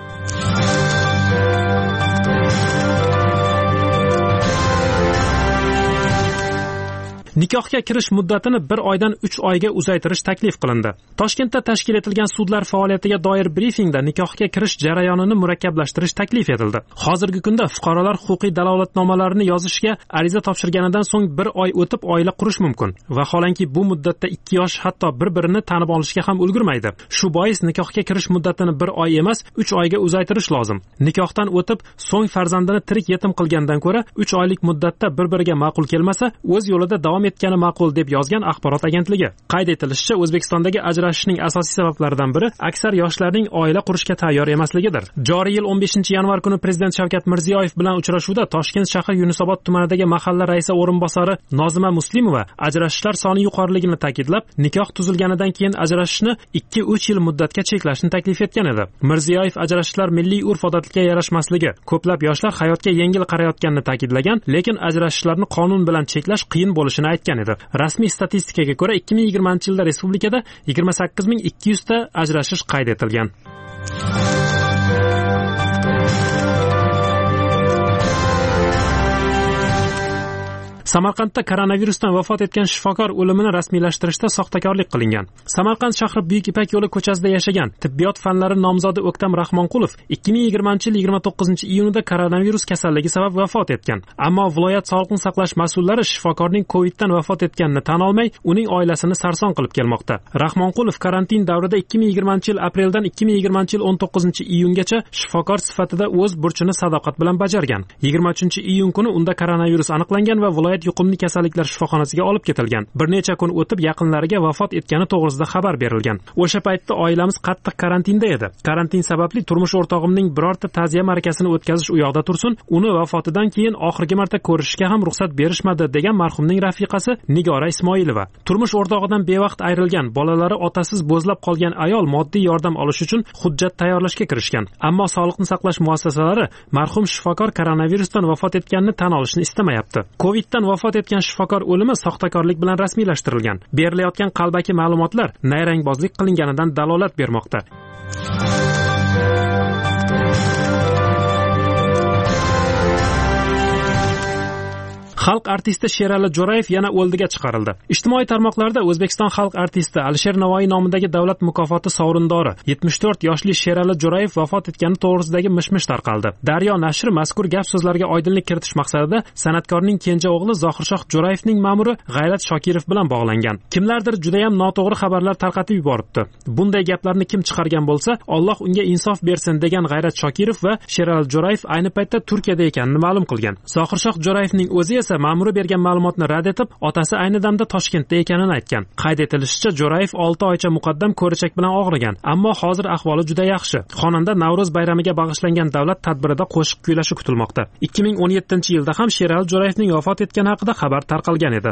Nikohga kirish muddatini bir oydan uch oyga uzaytirish taklif qilindi. Toshkentda tashkil etilgan sudlar faoliyatiga doir brifingda nikohga kirish jarayonini murakkablashtirish taklif etildi. Hozirgi kunda fuqarolar huquqiy dalolatnomalarini yozishga ariza topshirganidan so'ng bir oy o'tib oila qurish mumkin. Vaholanki bu muddatda ikki yosh hatto bir-birini tanib olishga ham ulgurmaydi. Shu bois nikohga kirish muddatini bir oy emas, uch oyga uzaytirish lozim. Nikohdan o'tib, so'ng farzandini tirik yetim qilgandan ko'ra uch oylik muddatda bir-biriga ma'qul kelmasa, o'z yo'lida davom etgani ma'qul deb yozgan axborot agentligi. Qayd etilishicha, O'zbekistondagi ajrashishning asosiy sabablaridan biri aksar yoshlarning oila qurishga tayyor emasligidir. Joriy yil o'n beshinchi yanvar kuni Prezident Shavkat Mirziyoyev bilan uchrashuvda Toshkent shahri Yunusobod tumanidagi mahalla raisi o'rinbosari Nozima Muslimova ajrashishlar soni yuqoriligini ta'kidlab, nikoh tuzilganidan keyin ajrashishni ikki uch yil muddatga cheklashni taklif etgan edi. Mirziyoyev ajrashishlar milliy urf-odatga yarashmasligi, ko'plab yoshlar hayotga yengil qarayotganini ta'kidlagan, lekin ajrashishlarni qonun bilan cheklash qiyin bo'lishini aytgan edi. Rasmiy statistikaga ko'ra ikki ming yigirmanchi yilda respublikada yigirma sakkiz ming ikki yuz ta ajrashish qayd etilgan. Samarqandda koronavirusdan vafot etgan shifokor o'limini rasmiylashtirishda soxtakorlik qilingan. Samarqand shahri Buyuk Ipak yo'li ko'chasida yashagan tibbiyot fanlari nomzodi O'ktam Rahmonqulov ikki ming yigirmanchi yil yigirma to'qqizinchi iyunida koronavirus kasalligi sabab vafot etgan. Ammo viloyat sog'liqni saqlash mas'ullari shifokorning Coviddan vafot etganini tan olmay, uning oilasini sarson qilib kelmoqda. Rahmonqulov karantin davrida ikki ming yigirmanchi yil apreldan ikki ming yigirmanchi yil o'n to'qqizinchi iyungacha shifokor sifatida o'z burchini sadoqat bilan bajargan. yigirma uchinchi iyun kuni unda koronavirus aniqlangan va viloyat yuqumli kasalliklar shifoxonasiga olib ketilgan. Bir necha kun o'tib yaqinlariga vafot etgani to'g'risida xabar berilgan. O'sha paytda oilamiz qattiq karantinda edi. Karantin sababli turmush o'rtog'imning birorta ta'ziya ma'rakasini o'tkazish u yoqda tursin, uni vafotidan keyin oxirgi marta ko'rishishga ham ruxsat berishmadi degan marhumning rafiqasi Nigora Ismoilova. Turmush o'rtog'idan bevaqt ayrilgan, bolalari otasiz bo'zlab qolgan ayol moddiy yordam olish uchun hujjat tayyorlashga kirishgan. Ammo sog'liqni saqlash muassasalari marhum shifokor koronavirusdan vafot etganini tan olishni istamayapti. Coviddan vafot etgan shifokor o'limi soxtakorlik bilan rasmiylashtirilgan. Berilayotgan qalbaki ma'lumotlar nayrangbozlik qilinganidan dalolat bermoqda. Xalq artisti Sherali Jo'rayev yana o'ldiga chiqarildi. Ijtimoiy tarmoqlarda O'zbekiston xalq artisti Alisher Navoiy nomidagi davlat mukofoti sovrindori yetmish to'rt yoshli Sherali Jo'rayev vafot etgani to'g'risidagi mish-mish tarqaldi. Daryo nashri mazkur gap so'zlarga oydinlik kiritish maqsadida san'atkorning kenja o'g'li Zohirshoh Jo'rayevning ma'muri G'ayrat Shokirov bilan bog'langan. Kimlardir juda ham noto'g'ri xabarlar tarqatib yuboribdi. Bunday gaplarni kim chiqargan bo'lsa, Alloh unga insof bersin degan G'ayrat Shokirov va Sherali Jo'rayev ayni paytda Turkiyada ekanini ma'lum qilgan. Zohirshoh Jo'rayevning o'zi esa ma'muri bergan ma'lumotni rad etib, otasi ayni damda Toshkentda ekanini aytgan. Qayd etilishicha, Jo'rayev olti oycha muqaddam ko'richak bilan og'rigan, ammo hozir ahvoli juda yaxshi. Xonanda Navro'z bayramiga bag'ishlangan davlat tadbirida qo'shiq kuylashi kutilmoqda. ikki ming o'n yettinchi yilda ham Sherali Jo'rayevning vafot etgani haqida xabar tarqalgan edi.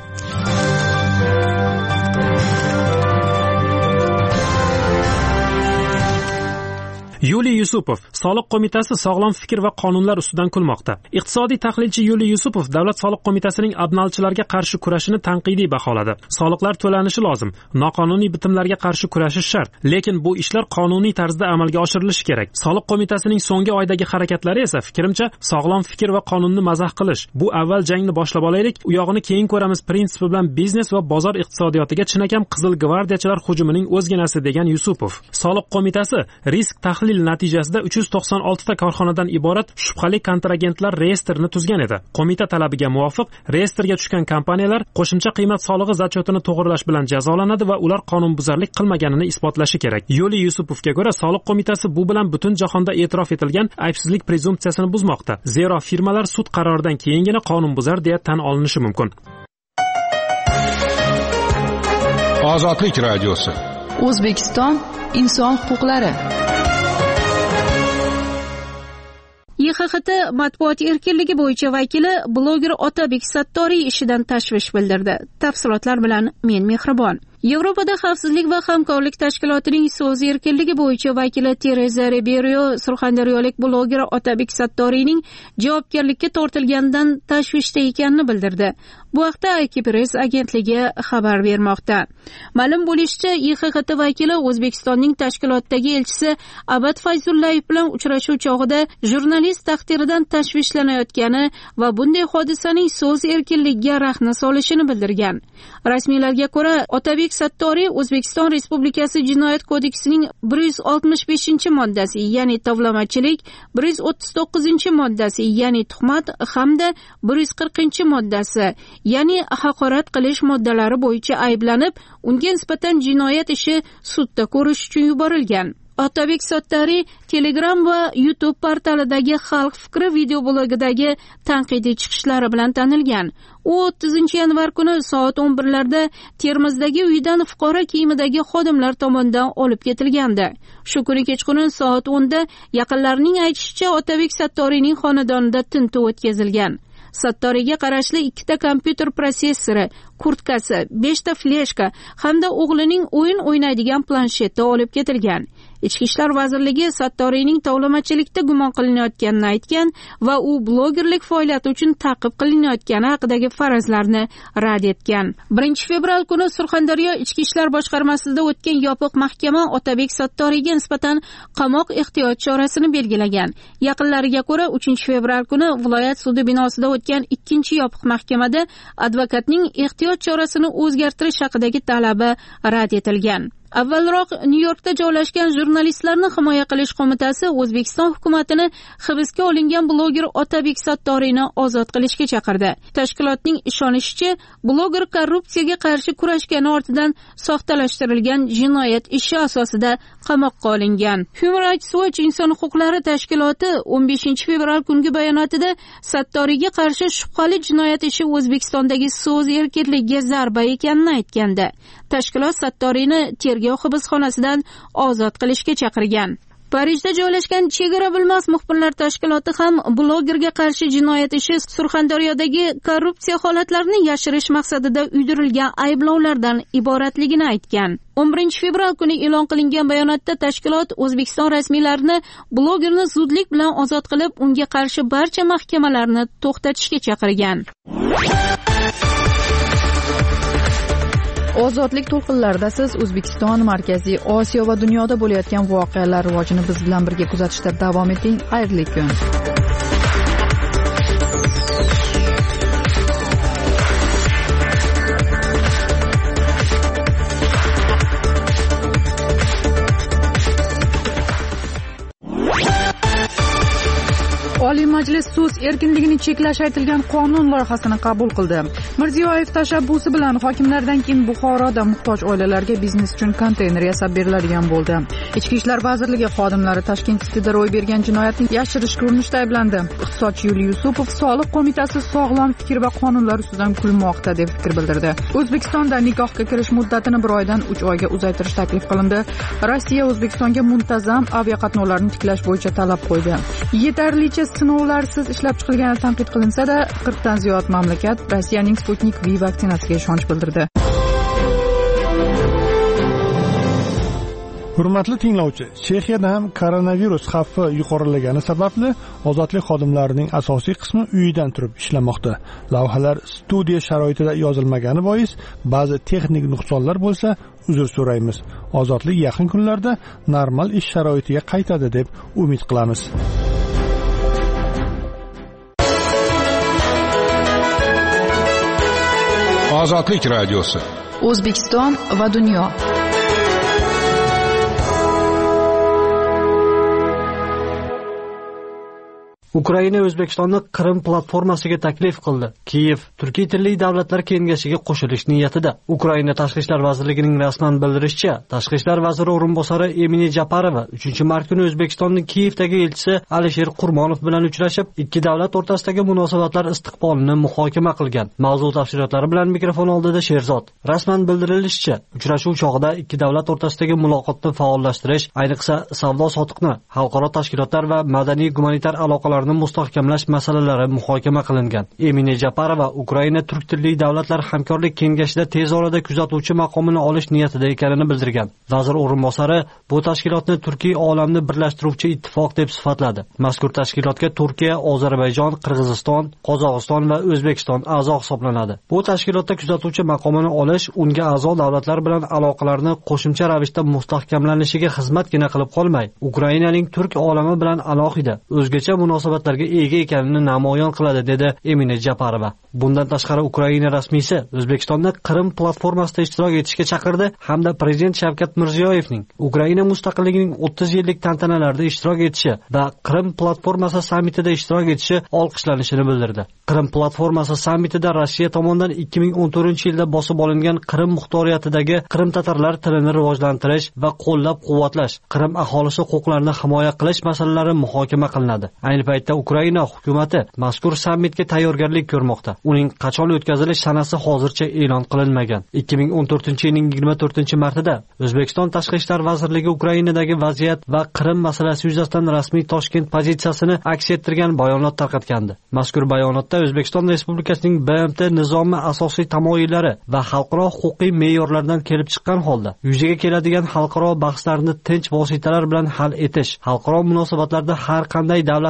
Yuliy Yusupov, Soliq qo'mitasi sog'lom fikr va qonunlar ustidan kulmoqda. Iqtisodiy tahlilchi Yuliy Yusupov Davlat soliq qo'mitasining abnalchilarga qarshi kurashini tanqidiy baholadi. Soliqlar to'lanishi lozim, noqonuniy bitimlarga qarshi kurashish shart, lekin bu ishlar qonuniy tarzda amalga oshirilishi kerak. Soliq qo'mitasining so'nggi oydagi harakatlari esa fikrimcha sog'lom fikr va qonunni mazax qilish. Bu avval jangni boshlab olaylik, u yog'ini keyin ko'ramiz prinsipi bilan biznes va bozor iqtisodiyotiga chinakam qizil gvardiyachilar hujumining o'zginasi degan Yusupov. Soliq qo'mitasi risk tahlil natijasida uch yuz to'qson olti ta korxonadan iborat shubhali kontragentlar reyestrini tuzgan edi. Qo'mita talabiga muvofiq reyestrga tushgan kompaniyalar qo'shimcha qiymat solig'i zachotini to'g'rilash bilan jazolanadi va ular qonunbuzarlik qilmaganini isbotlashi kerak. Yuliy Yusupovga ko'ra, soliq qo'mitasi bu bilan butun jahonda e'tirof etilgan aybsizlik prezumpsiyasini buzmoqda. Zero firmalar sud qaroridan keyingina qonunbuzar deya tan olinishi mumkin. Ozodlik radiosi. O'zbekiston inson huquqlari. Y X X T matbuot erkinligi bo'yicha vakili bloger Otabek Sattoriy ishidan tashvish bildirdi. Tafsilotlar bilan men Mehribon. Yevropada xavfsizlik va hamkorlik tashkilotining so'z erkinligi bo'yicha vakili Tereza Ribeiro surxondaryolik bloger Otabek Sattoriyning javobgarlikka tortilganidan tashvishda ekanini bildirdi. Bu haqda Akipress agentligi xabar bermoqda. Ma'lum bo'lishicha, Y X X T vakili O'zbekistonning tashkilotdagi elchisi Abad Fayzullayev bilan uchrashuv chog'ida jurnalist taqdiridan tashvishlanayotgani va bunday hodisaning so'z erkinligiga rahna solishini bildirgan. Rasmiylarga ko'ra, Otabek Sattoriy O'zbekiston Respublikasi Jinoyat kodeksining bir yuz oltmish beshinchi moddasi, ya'ni tovlamachilik, bir yuz o'ttiz to'qqizinchi moddasi, ya'ni tuhmat hamda bir yuz qirqinchi moddasi, ya'ni haqorat qilish moddalari bo'yicha ayblanib, unga nisbatan jinoyat ishi sudda ko'rish uchun yuborilgan. Otabek Sattoriy Telegram va YouTube portalidagi Xalq fikri video blogidagi tanqidiy chiqishlari bilan tanilgan. U o'ttizinchi yanvar kuni soat o'n birlarda Termizdagi uyidan fuqaro kiyimidagi xodimlar tomonidan olib ketilgandi. Shu kuni kechqurun soat o'nda yaqinlarining aytishicha Otabek Sattoriyning xonadonida tintuv o'tkazilgan. Sattoriyga qarashli ikkita kompyuter protsessori, kurtkasi, beshta fleshka hamda o'g'lining o'yin o'ynaydigan plansheti olib ketilgan. Ichki ishlar vazirligi Sattoriyning tovlamachilikda gumon qilinayotganini aytgan va u blogerlik faoliyati uchun ta'qib qilinayotgani haqidagi farazlarni rad etgan. birinchi fevral kuni Surxondaryo Ichki ishlar boshqarmasida o'tgan yopiq mahkama Otabek Sattoriyga nisbatan qamoq ehtiyot chorasini belgilagan. Yaqinlariga ko'ra, uchinchi fevral kuni viloyat sudi binosida o'tgan ikkinchi yopiq mahkamada advokatning ehtiyot chorasini o'zgartirish haqidagi talabi rad etilgan. Avvalroq Nyu-Yorkda joylashgan jurnalistlarni himoya qilish qo'mitasi O'zbekiston hukumatini hibsga olingan bloger Otabek Sattoriyni ozod qilishga chaqirdi. Tashkilotning ishonishicha, bloger korrupsiyaga qarshi kurashgani ortidan soxtalashtirilgan jinoyat ishi asosida qamoqqa olingan. Human Rights Watch inson huquqlari tashkiloti o'n beshinchi fevral kungi bayonotida Sattoriyga qarshi shubhali jinoyat ishi O'zbekistondagi so'z erkinligiga zarba ekanini aytgandi. Tashkilot Sattoriyni tergov hibsxonasidan ozod qilishga chaqirgan. Parijda joylashgan Chegara bilmas muxbirlar tashkiloti ham blogerga qarshi jinoyat ishi Surxondaryodagi korrupsiya holatlarini yashirish maqsadida uydirilgan ayblovlardan iboratligini aytgan. o'n birinchi fevral kuni e'lon qilingan bayonotda tashkilot O'zbekiston rasmiylarini blogerni zudlik bilan ozod qilib, unga qarshi barcha mahkamalarni to'xtatishga chaqirgan. Ozodlik to'lqinlarida siz O'zbekiston, Markaziy Osiyo va dunyoda bo'layotgan voqealar rivojini biz bilan birga kuzatishda davom eting. Xayrli kun. Oliy Majlis so'z erkinligini cheklash aytilgan qonun loyihasini qabul qildi. Mirziyoyev tashabbusi bilan hokimlardan keyin Buxoroda muhtoj oilalarga biznes uchun konteyner yasab beriladigan bo'ldi. Ichki ishlar vazirligi xodimlari Tashkent City'da ro'y bergan jinoyatni yashirishga urinishda ayblandi. Iqtisodchi Yuliy Yusupov soliq qo'mitasi sog'lom fikr va qonunlar ustidan kulmoqda deb fikr bildirdi. O'zbekistonda nikohga kirish muddatini bir oydan uch oyga uzaytirish taklif qilindi. Rossiya O'zbekistonga muntazam aviaqatnovlarni tiklash bo'yicha talab qo'ydi. Yetarlicha sinovlarsiz ishlab chiqilgani tanqid qilinsa-da, qirqdan ziyod mamlakat Rossiyaning Sputnik V vaksinasiga ishonch bildirdi. Hurmatli tinglovchi, Chexiyada ham koronavirus xavfi yuqorilagani sababli ozodlik xodimlarining asosiy qismi uyidan turib ishlamoqda. Lavhalar studiya sharoitida yozilmagani bois ba'zi texnik nuqsonlar bo'lsa, uzr so'raymiz. Ozodlik yaqin kunlarda normal ish sharoitiga qaytadi deb umid qilamiz. Ozodlik radiosi. O'zbekiston va dunyo. Ukraina O'zbekistonni Qrim platformasiga taklif qildi. Kiyev Turkiy tilli davlatlar kengashiga qo'shilish niyatida. Ukraina Tashqi ishlar vazirligining rasman bildirishicha, Tashqi ishlar vaziri o'rinbosari Emine Japarova uchinchi mart kuni O'zbekistonning Kiyevdagi elchisi Alisher Qurmonov bilan uchrashib, ikki davlat o'rtasidagi munosabatlar istiqbolini muhokama qilgan. Mavzu tafsilotlari bilan mikrofon oldida Sherzod. Rasman bildirilishicha, uchrashuv chog'ida ikki davlat o'rtasidagi muloqotni faollashtirish, ayniqsa savdo-sotiqni, xalqaro tashkilotlar va madaniy-gumanitar aloqalar mustahkamlash masalalari muhokama qilingan. Emine Japarova Ukraina turk tilli davlatlar hamkorlik kengashida tez orada kuzatuvchi maqomini olish niyatida ekanini bildirgan. Vazir o'rinbosari bu tashkilotni Turkiy olamni birlashtiruvchi ittifoq deb sifatladi. Mazkur tashkilotga Turkiya, Ozarbayjon, Qirg'iziston, Qozog'iston va O'zbekiston a'zo hisoblanadi. Bu tashkilotda kuzatuvchi maqomini olish unga a'zo davlatlar bilan aloqalarni qo'shimcha ravishda mustahkamlanishiga xizmatgina qilib qolmay, Ukrainaning turk olami bilan alohida o'zgacha munosabat ega ekanini namoyon qiladi, dedi Emine Japarova. Bundan tashqari Ukraina rasmiysi O'zbekistonni Qrim platformasida ishtirok etishga chaqirdi hamda prezident Shavkat Mirziyoyevning Ukraina mustaqilligining o'ttiz yillik tantanalarida ishtirok etishi va Qrim platformasi sammitida ishtirok etishi olqishlanishini bildirdi. Qrim platformasi sammitida Rossiya tomonidan ikki ming o'n to'rtinchi yilda bosib olingan Qrim muxtoriyatidagi Qrim tatarlar tilini rivojlantirish va qo'llab-quvvatlash, Qrim aholisi huquqlarini himoya qilish masalalari muhokama qilinadi. Ayni paytda Ukraina hukumatı mazkur sammitga tayyorgarlik ko'rmoqda. Uning qachon o'tkazilish sanasi hozircha e'lon qilinmagan. ikki ming o'n to'rtinchi yilning yigirma to'rtinchi martida O'zbekiston Tashqi ishlar vazirligi Ukrainadagi vaziyat va Qrim masalasi yuzasidan rasmiy Toshkent pozitsiyasini aks ettirgan bayonot tarqatgandi. Mazkur bayonotda O'zbekiston Respublikasining B M T nizomi asosiy tamoyillari va xalqaro huquqiy me'yorlardan kelib chiqqan holda yuzaga keladigan xalqaro bahslarni tinch vositalar bilan hal etish, xalqaro munosabatlarda har qanday davlatning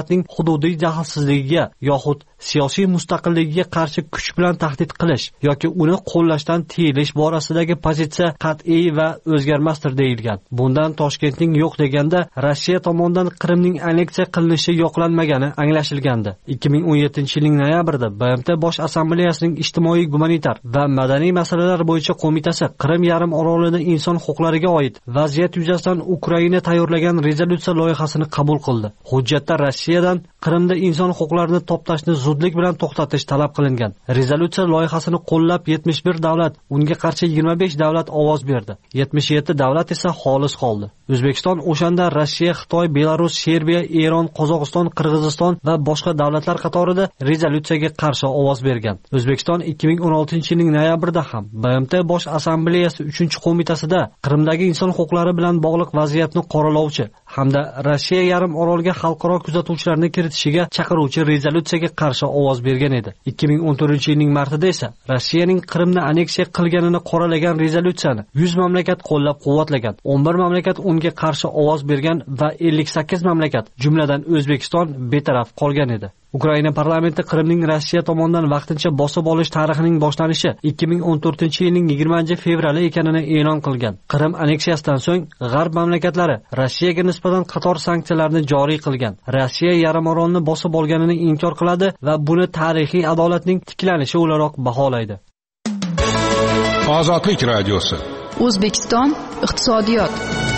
hududiy daxlsizligiga yoxud siyosiy mustaqilligiga qarshi kuch bilan tahdid qilish yoki uni qo'llashdan tiyilish borasidagi pozitsiya qat'iy va o'zgarmasdir deyilgan. Bundan Toshkentning yo'q deganda Rossiya tomonidan Qrimning anneksiya qilinishi yoqlanmagani anglashilgandi. ikki ming o'n yettinchi yilning noyabrida B M T Bosh Assambleyasining ijtimoiy, gumanitar va madaniy masalalar bo'yicha qo'mitasi Qrim yarim orolida inson huquqlariga oid vaziyat yuzasidan Ukraina tayyorlagan rezolyutsiya loyihasini qabul qildi. Hujjatda Rossiyadan Qrimda inson huquqlarini toptashni zudlik bilan to'xtatish talab qilingan. Rezolyutsiya loyihasini qo'llab yetmish bir davlat, unga qarshi yigirma besh davlat ovoz berdi. yetmish yetti davlat esa xolis qoldi. O'zbekiston o'shanda Rossiya, Xitoy, Belarus, Serbiya, Eron, Qozog'iston, Qirg'iziston va boshqa davlatlar qatorida rezolyutsiyaga qarshi ovoz bergan. O'zbekiston ikki ming o'n oltinchi yilning noyabrida ham B M T Bosh Assambleyasi uchinchi qo'mitasida Qrimdagi inson huquqlari bilan bog'liq vaziyatni qoralovchi hamda Rossiya yarim orolga xalqaro kuzatuvchilarni kiritishiga chaqiruvchi rezolyutsiyaga qarshi ovoz bergan edi. ikki ming o'n to'rtinchi yilning martida esa Rossiyaning Qrimni anneksiya qilganini qoralagan rezolyutsiyani yuz mamlakat qo'llab-quvvatlagan. o'n bir mamlakat unga qarshi ovoz bergan va ellik sakkiz mamlakat, jumladan O'zbekiston betaraf qolgan edi. Ukraina parlamenti Qrimning Rossiya tomonidan vaqtincha bosib olish tarixining boshlanishi ikki ming o'n to'rtinchi yilning yigirmanchi fevrali ekanini e'lon qilgan. Qrim anneksiyasidan so'ng G'arb mamlakatlari Rossiyaga nisbatan qator sanksiyalarni joriy qilgan. Rossiya yarim orolni bosib olganini inkor qiladi va buni tarixiy adolatning tiklanishi o'laroq baholaydi. Ozodlik radiosi. O'zbekiston iqtisodiyot.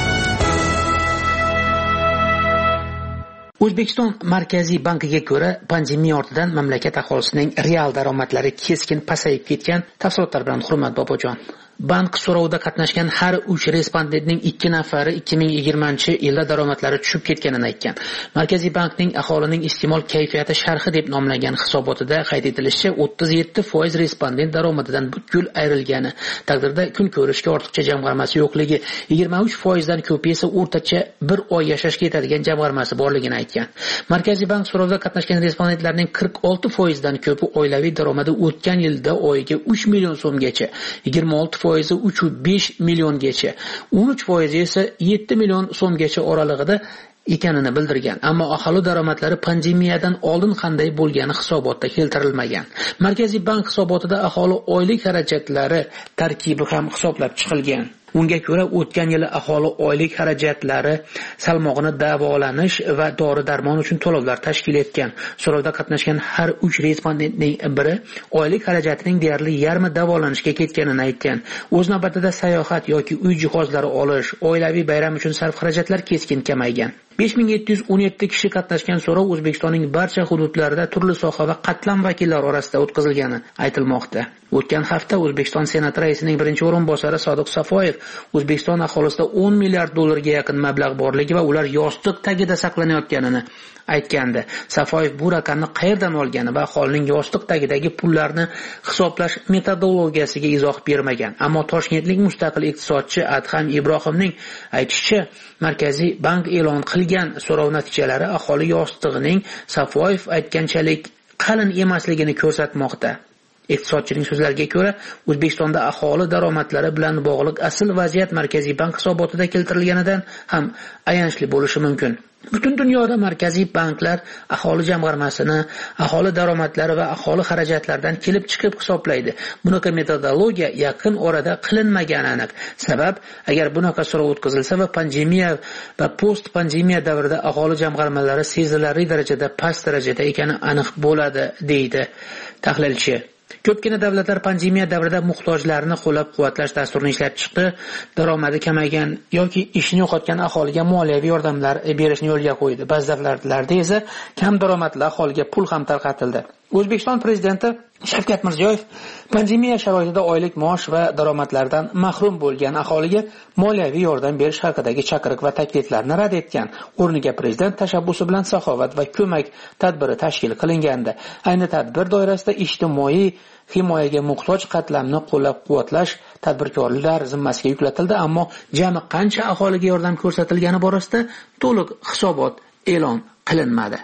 O'zbekiston Markaziy bankiga ko'ra, pandemiya ortidan mamlakat aholisining real daromadlari keskin pasayib ketgan. Tafsilotlar bilan Hurmat Bobojon. Bank so'rovida qatnashgan har uch respondentning ikki nafari ikki ming yigirmanchi yilda daromadlari tushib ketganini aytgan. Markaziy bankning aholining iste'mol kayfiyati sharhi deb nomlangan hisobotida qayd etilishicha, o'ttiz yetti foiz respondent daromadidan butkul ayrilgani taqdirda kun ko'rishga ortiqcha jamg'armasi yo'qligi, yigirma uch foizdan ko'pi esa o'rtacha bir oy yashashga yetadigan jamg'armasi borligini aytgan. Markaziy bank so'rovida qatnashgan respondentlarning qirq olti foizdan ko'pi oilaviy daromadi o'tgan yilda oyiga uch million so'mgacha, yigirma olti foizi uch nuqta besh milliongacha, o'n uch foizi esa yetti million so'mgacha oralig'ida ekanini bildirgan. Ammo aholi daromadlari pandemiyadan oldin qanday bo'lgani hisobotda keltirilmagan. Markaziy bank hisobotida aholi oylik xarajatlari tarkibi ham hisoblab chiqilgan. Unga ko'ra, o'tgan yili aholi oylik xarajatlari salmog'ini davolanish va dori-darmon uchun to'lovlar tashkil etgan. So'rovda qatnashgan har uch respondentning biri oylik xarajatining deyarli yarmi davolanishga ketganini aytgan. O'z navbatida sayohat yoki uy jihozlari olish, oilaviy bayram uchun sarf xarajatlar keskin kamaygan. besh ming yetti yuz o'n yetti kishi qatnashgan so'rov O'zbekistonning barcha hududlarida turli soha va qatlam vakillari orasida o'tkazilgani aytilmoqda. O'tgan hafta O'zbekiston Senati raisining birinchi o'rinbosari Sodiq Safoyev O'zbekiston aholisida o'n milliard dollarga yaqin mablag' borligi va ular yostiq tagida saqlanayotganini aytgandi. Safoyev bu raqamni qayerdan olgani va aholining yostiq tagidagi pullarni hisoblash metodologiyasiga izoh bermagan. Ammo toshkentlik mustaqil iqtisodchi Adham Ibrohimning aytishicha, Markaziy bank e'lon qilgan so'rov natijalari aholi yostig'ining Safoyev aytganchalik qalin emasligini ko'rsatmoqda. Iqtisodchining so'zlariga ko'ra, O'zbekistonda aholi daromadlari bilan bog'liq asl vaziyat Markaziy bank hisobotida keltirilganidan ham ayanchli bo'lishi mumkin. Butun dunyoda markaziy banklar aholi jamg'armasini, aholi daromadlari va aholi xarajatlaridan kelib chiqib hisoblaydi. Bunaqa metodologiya yaqin orada qilinmagani aniq. Sabab, agar bunaqa so'rov o'tkazilsa va pandemiya va post-pandemiya davrida aholi jamg'armalari sezilarli darajada past darajada ekani aniq bo'ladi, deydi tahlilchi. Ko'pgina davlatlar pandemiya davrida muhtojlarni qo'llab-quvvatlash dasturini ishlab chiqdi. Daromadi kamaygan yoki ishini yo'qotgan aholiga moliyaviy yordamlar berishni yo'lga qo'ydi. Ba'zi davlatlarda esa kam daromadli aholiga pul ham tarqatildi. O'zbekiston prezidenti Shavkat Mirziyoyev pandemiya sharoitida oylik maosh va daromadlardan mahrum bo'lgan aholiga moliyaviy yordam berish haqidagi chaqiriq va takliflarni rad etgan. O'rniga prezident tashabbusi bilan saxovat va ko'mak tadbiri tashkil qilingandi. Ayni tadbir doirasida ijtimoiy himoyaga muhtoj qatlamni qo'llab-quvvatlash tadbirkorlar zimmasiga yuklatildi, ammo jami qancha aholiga yordam ko'rsatilgani borasida to'liq hisobot e'lon qilinmadi.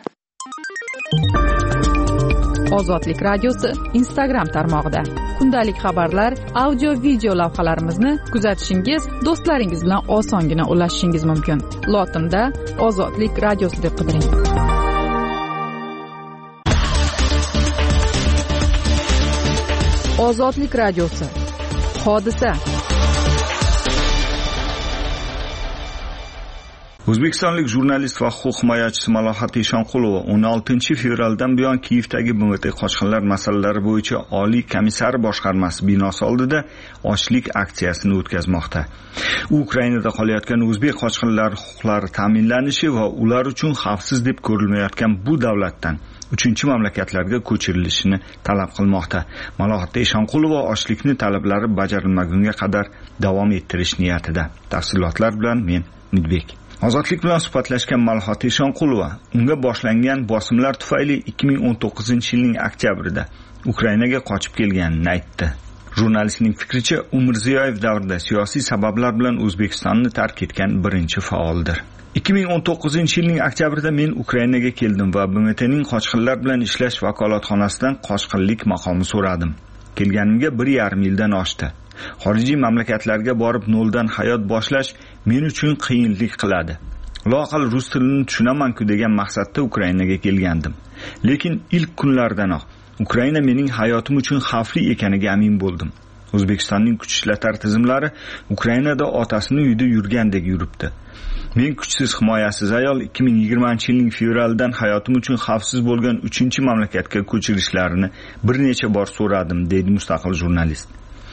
Ozodlik radiosi Instagram tarmog'ida kundalik xabarlar, audio video lavhalarimizni kuzatishingiz, do'stlaringiz bilan osongina ulashishingiz mumkin. Lotinda Ozodlik radiosi deb qidiring. Ozodlik radiosi. Hodisa. O'zbekistonlik jurnalist va huquq himoyachisi Malohat Eshonqulova o'n oltinchi fevraldan buyon Kiyevdagi B M T qochqinlar masalalari bo'yicha Oliy komissar boshqarmasi binosi oldida ochlik aksiyasini o'tkazmoqda. U Ukrainada qolayotgan o'zbek qochqinlar huquqlari ta'minlanishi va ular uchun xavfsiz deb ko'rilmayotgan bu davlatdan uchinchi mamlakatlarga ko'chirilishini talab qilmoqda. Malohat Eshonqulova ochlikni talablari bajarilmagunga qadar davom ettirish niyatida. Tafsilotlar bilan men Midbek. Ozodlik bilan suhbatlashgan Malohat Eshonqulova unga boshlangan bosimlar tufayli ikki ming o'n to'qqizinchi yilning oktyabrida Ukrainaga qochib kelganini aytdi. Jurnalistning fikricha, u Mirziyoyev davrida siyosiy sabablar bilan O'zbekistonni tark etgan birinchi faoldir. ikki ming o'n to'qqizinchi yilning oktyabrida men Ukrainaga keldim va B M T'ning qochqinlar bilan ishlash vakolatxonasidan qochqinlik maqomi so'radim. Kelganimga bir yarim yildan oshdi. Xorijiy mamlakatlarga borib noldan hayot boshlash men uchun qiyinlik qiladi. Loaqal rus tilini tushunaman-ku degan maqsadda Ukrainaga kelgandim. Lekin ilk kunlardanoq Ukraina mening hayotim uchun xavfli ekaniga amin bo'ldim. O'zbekistonning kuch ishlatar tizimlari Ukrainada otasini uyida yurgandek yuribdi. Men kuchsiz himoyasiz ayol ikki ming yigirmanchi yilning fevralidan hayotim uchun xavfsiz bo'lgan uchinchi mamlakatga ko'chirishlarini bir necha bor so'radim, deydi mustaqil jurnalist.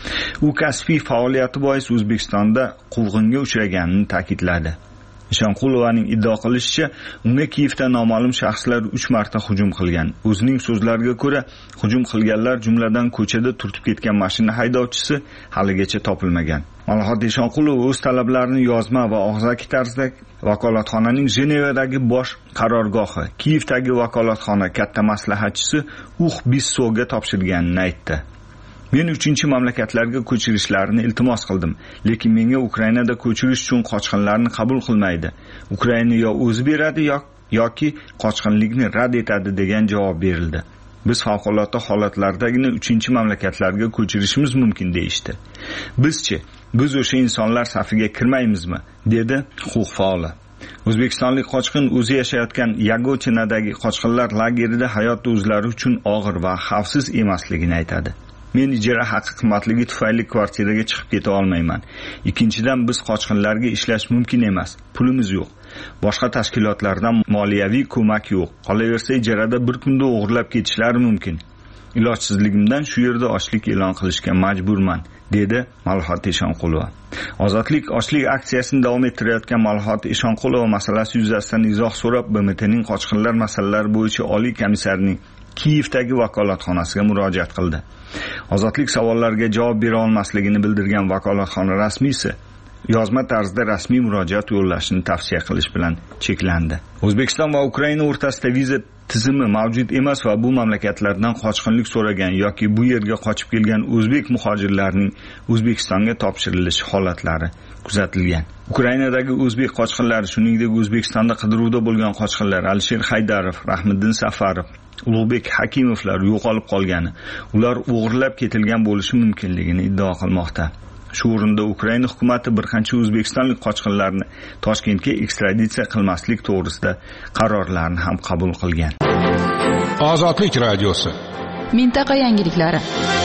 U kasbiy faoliyati bois O'zbekistonda quvg'inga uchraganini ta'kidladi. Eshonqulovaning iddio qilishicha, unga Kiyevda noma'lum shaxslar uch marta hujum qilgan. O'zining so'zlariga ko'ra, hujum qilganlar jumladan ko'chada turtib ketgan mashina haydovchisi haligacha topilmagan. Malohat Eshonqulova o'z talablarini yozma va og'zaki tarzda vakolatxonaning Jenevadagi bosh qarorgohi, Kiyevdagi vakolatxona katta maslahatchisi Ux Bissovga topshirganini aytdi. Men uchinchi mamlakatlarga ko'chirishlarini iltimos qildim, lekin menga Ukrainada ko'chirish uchun qochqinlarni qabul qilmaydi. Ukraina yo o'zi beradi yoki qochqinlikni rad etadi degan javob berildi. Biz favqulodda holatlardagina uchinchi mamlakatlarga ko'chirishimiz mumkin deyishdi. Bizchi, biz o'sha insonlar safiga kirmaymizmi, dedi huquq faoli. O'zbekistonlik qochqin o'zi yashayotgan Yagochinadagi qochqinlar lagerida hayot o'zlari uchun og'ir va xavfsiz emasligini aytadi. Men ijara haqi qimmatligi tufayli kvartiraga chiqib keta olmayman. Ikkinchidan, biz qochqinlarga ishlash mumkin emas. Pulimiz yo'q. Boshqa tashkilotlardan moliyaviy ko'mak yo'q. Qolaversa, ijarada bir kunda o'g'irlab ketishlari mumkin. Ilojsizligimdan shu yerda ochlik e'lon qilishga majburman, dedi Malohat Eshonqulova. Ozodlik ochlik aksiyasini davom ettirayotgan Malohat Eshonqulova masalasi yuzasidan izoh so'rab B M T'ning qochqinlar masalalari bo'yicha Oliy komissarining Kiyevdagi vakolatxonasiga murojaat qildi. Ozodlik savollarga javob bera olmasligini bildirgan vakolatxona rasmiysi yozma tarzda rasmiy murojaat yo'llashni tavsiya qilish bilan cheklandi. O'zbekiston va Ukraina o'rtasida viza tizimi mavjud emas va bu mamlakatlardan qochqinlik so'ragan yoki bu yerga qochib kelgan o'zbek muhojirlarining O'zbekistonga topshirilishi holatlari kuzatilgan. Ukrainadagi o'zbek qochqinlari, shuningdek O'zbekistonda qidiruvda bo'lgan qochqinlar Alisher Haydarov, Rahmiddin Safarov, Ulug'bek Hakimovlar yo'qolib qolgani, ular o'g'irlab ketilgan bo'lishi mumkinligini iddao qilmoqda. Shu o'rinda Ukraina hukumatı bir qancha o'zbekistonlik qochqinlarni Toshkentga ekstraditsiya qilmaslik to'g'risida qarorlarni ham qabul qilgan. Ozodlik radiosi. Mintaqa yangiliklari.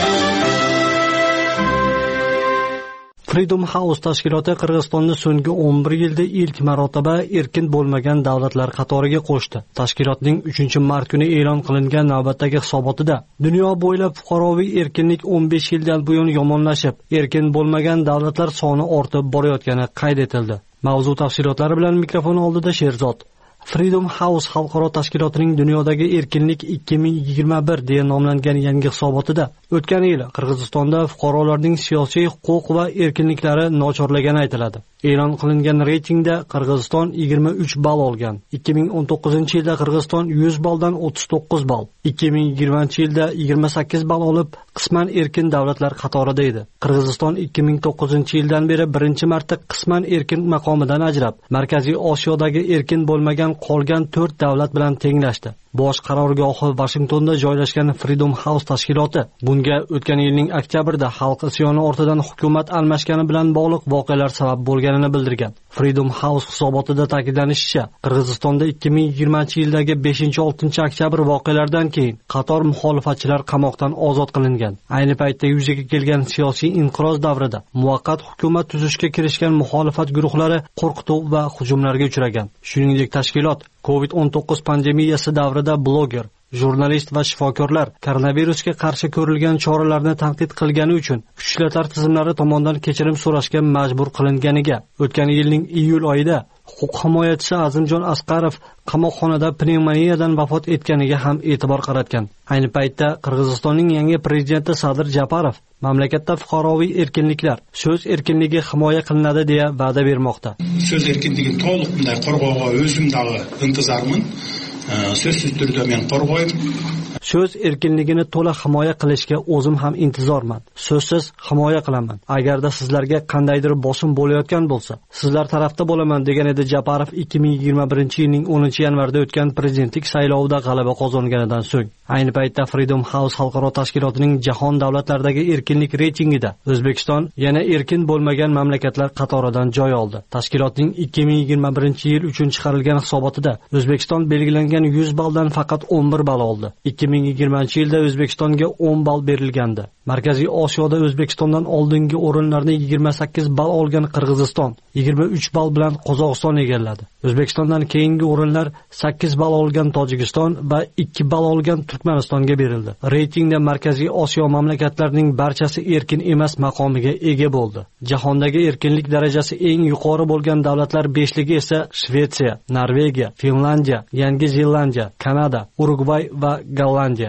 Freedom House tashkiloti Qirg'izistonni so'nggi o'n bir yilda ilk marotaba erkin bo'lmagan davlatlar qatoriga qo'shdi. Tashkilotning uchinchi mart kuni e'lon qilingan navbatdagi hisobotida dunyo bo'ylab fuqaroviy erkinlik o'n besh yildan buyon yomonlashib, erkin bo'lmagan davlatlar soni ortib borayotgani qayd etildi. Mavzu tafsilotlari bilan mikrofon oldida Sherzod. Freedom House xalqaro tashkilotining dunyodagi erkinlik ikki ming yigirma bir deya nomlangan yangi hisobotida o'tgan yil Qirg'izistonda fuqarolarning siyosiy huquq va erkinliklari nochorlagani aytiladi. E'lon qilingan reytingda Qirg'iziston yigirma uch ball olgan. ikki ming o'n to'qqizinchi yilda Qirg'iziston yuz balldan o'ttiz to'qqiz ball, ikki ming yigirmanchi yilda yigirma sakkiz ball olib, qisman erkin davlatlar qatorida edi. Qirg'iziston ikki ming to'qqizinchi yildan beri birinchi marta qisman erkin maqomidan ajrab, Markaziy Osiyodagi erkin bo'lmagan qolgan to'rt davlat bilan tenglashdi. Bosh qarorgohi Washingtonda joylashgan Freedom House tashkiloti bunday Bunga o'tgan yilning oktyabrida xalq isyoni ortidan hukumat almashgani bilan bog'liq voqealar sabab bo'lganini bildirgan. Freedom House hisobotida ta'kidlanishicha, Qirg'izistonda ikki ming yigirmanchi yildagi beshinchi oltinchi oktyabr voqealaridan keyin qator muxolifatchilar qamoqdan ozod qilingan. Ayni paytda yuzaga kelgan siyosiy inqiroz davrida muvaqqat hukumat tuzishga kirishgan muxolifat guruhlari qo'rqituv va hujumlarga uchragan. Shuningdek, tashkilot covid o'n to'qqiz pandemiyasi davrida bloger, jurnalist va shifokorlar koronavirusga qarshi ko'rilgan choralarni tanqid qilgani uchun kuchlar tizimlari tomonidan kechirim so'rashga majbur qilinganiga o'tgan yilning iyul oyida huquq himoyachisi Azimjon Asqarov qamoqxonada pnevmoniyadan vafot etganiga ham e'tibor qaratgan. Ayni paytda Qirg'izistonning yangi prezidenti Sadir Japarov mamlakatda fuqaroviy erkinliklar, so'z erkinligi himoya qilinadi deya va'da bermoqda. So'z erkinligini to'liq bunday qo'rg'og'iga o'zimdagi intizorman. So'zsiz turda men qo'rg'ayman. So'z erkinligini to'la himoya qilishga o'zim ham intizorman. So'zsiz himoya qilaman. Agarda sizlarga qandaydir bosim bo'layotgan bo'lsa, sizlar tarafda bo'laman, degan edi Japarov ikki ming yigirma birinchi yilning o'ninchi yanvarida o'tgan prezidentlik saylovida g'alaba qozonganidan so'ng. Ayni paytda Freedom House xalqaro tashkilotining jahon davlatlaridagi erkinlik reytingida O'zbekiston yana erkin bo'lmagan mamlakatlar qatoridan joy oldi. Tashkilotning ikki ming yigirma birinchi yil uchun chiqarilgan hisobotida O'zbekiston belgilangan yuz balldan faqat o'n bir ball oldi. ikki ming yigirmanchi yilda O'zbekistonga o'n ball berilgandi. Markaziy Osiyoda O'zbekistondan oldingi o'rinlarni yigirma sakkiz ball olgan Qirg'iziston yigirma uch ball bilan Qozog'iston egalladi. O'zbekistondan keyingi o'rinlar sakkiz ball olgan Tojikiston va ikki ball olgan Turkmanistonga berildi. Reytingda Markaziy Osiyo mamlakatlarining barchasi erkin emas maqomiga ega bo'ldi. Jahondagi erkinlik darajasi eng yuqori bo'lgan davlatlar beshligi esa Shvetsiya, Norvegiya, Finlandiya, Yangi Zelandiya, Kanada, Urugvay va Gollandiya.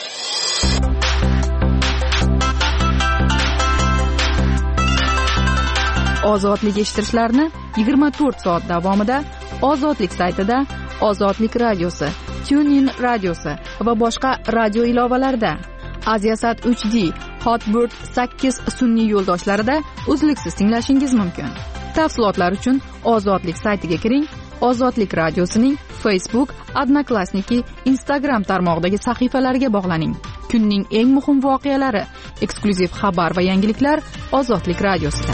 Ozodlik eshittirishlarni yigirma to'rt soat davomida Ozodlik saytida, Ozodlik radiosi, TuneIn radiosi va boshqa radio ilovalarida, Aziasat uch D, Hotbird sakkiz sun'iy yo'ldoshlarida uzluksiz tinglashingiz mumkin. Tafsilotlar uchun Ozodlik saytiga kiring. Ozodlik radiosining Facebook, Odnoklassniki, Instagram tarmog'idagi sahifalariga bog'laning. Kunning eng muhim voqealari, eksklyuziv xabar va yangiliklar Ozodlik radiosida.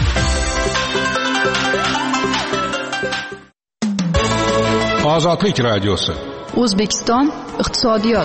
Ozodlik radiosi. O'zbekiston iqtisodiyot.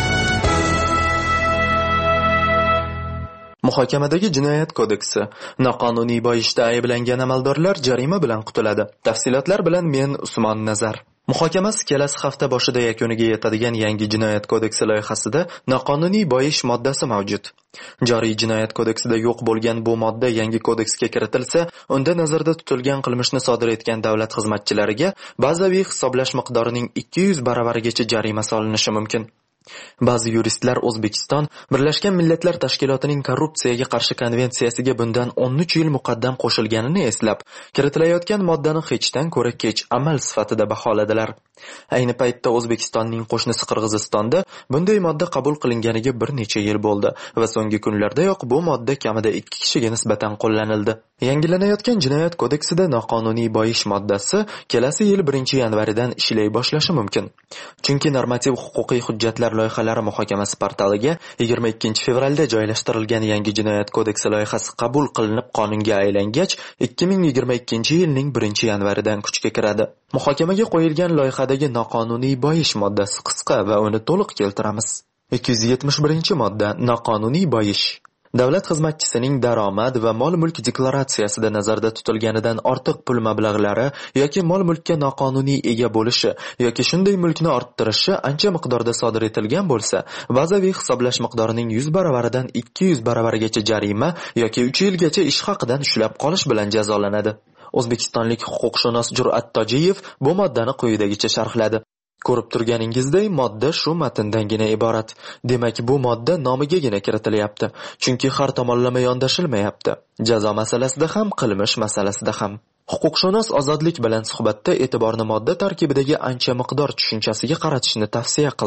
Muhokamadagi jinoyat kodeksi. Noqonuniy boyishda ayblangan amaldorlar jarima bilan qutuladi. Tafsilotlar bilan men Usmon Nazar. Muhokamasi kelasi hafta boshida yakuniga yetadigan yangi jinoyat kodeksi loyihasida noqonuniy boyish moddasi mavjud. Joriy jinoyat kodeksida yo'q bo'lgan bu modda yangi kodeksga kiritilsa, unda nazarda tutilgan qilmishni sodir etgan davlat xizmatchilariga bazaviy hisoblash miqdorining ikki yuz baravarigacha jarima solinishi mumkin. Ba'zi yuristlar O'zbekiston Birlashgan Millatlar Tashkilotining korrupsiyaga qarshi konvensiyasiga bundan o'n uch yil muqaddam qo'shilganini eslab, kiritilayotgan moddani hechdan ko'ra kech amal sifatida baholadilar. Ayni paytda O'zbekistonning qo'shnisi Qirg'izistonda bunday modda qabul qilinganiga bir necha yil bo'ldi va so'nggi kunlardayoq bu modda kamida ikki kishiga nisbatan qo'llanildi. Yangilanayotgan jinoyat kodeksida noqonuniy boyish moddasi kelasi yil birinchi yanvaridan ishlay boshlashi mumkin. Chunki normativ huquqiy hujjatlar loyihalari muhokamasi portaliga yigirma ikkinchi fevralda joylashtirilgan yangi jinoyat kodeksi loyihasi qabul qilinib qonunga aylangach, ikki ming yigirma ikkinchi yilning birinchi yanvaridan kuchga kiradi. Muhokamaga qo'yilgan loyihadagi noqonuniy boyish moddasi qisqa va uni to'liq keltiramiz. ikki yuz yetmish birinchi modda noqonuniy boyish. Davlat xizmatchisining daromad va mol-mulk deklaratsiyasida nazarda tutilganidan ortiq pul mablag'lari yoki mol-mulkka noqonuniy ega bo'lishi yoki shunday mulkni orttirishi ancha miqdorda sodir etilgan bo'lsa, bazaviy hisoblash miqdorining yuz baravaridan ikki yuz baravarigacha jarima yoki uch yilgacha ish haqidan ushlab qolish bilan jazolanadi. O'zbekistonlik huquqshunos Jur'at Tojiyev bu moddani quyidagicha sharhladi. Ko'rib turganingizday modda shu matndangina iborat. Demak, bu modda nomigagina kiritilyapti. Chunki har tomonlama yondashilmayapti. Jazo masalasida ham, qilmish masalasida ham. Huquqshunos Ozodlik bilan suhbatda e'tiborni modda tarkibidagi ancha miqdor tushunchasiga qaratishni tavsiya qildi.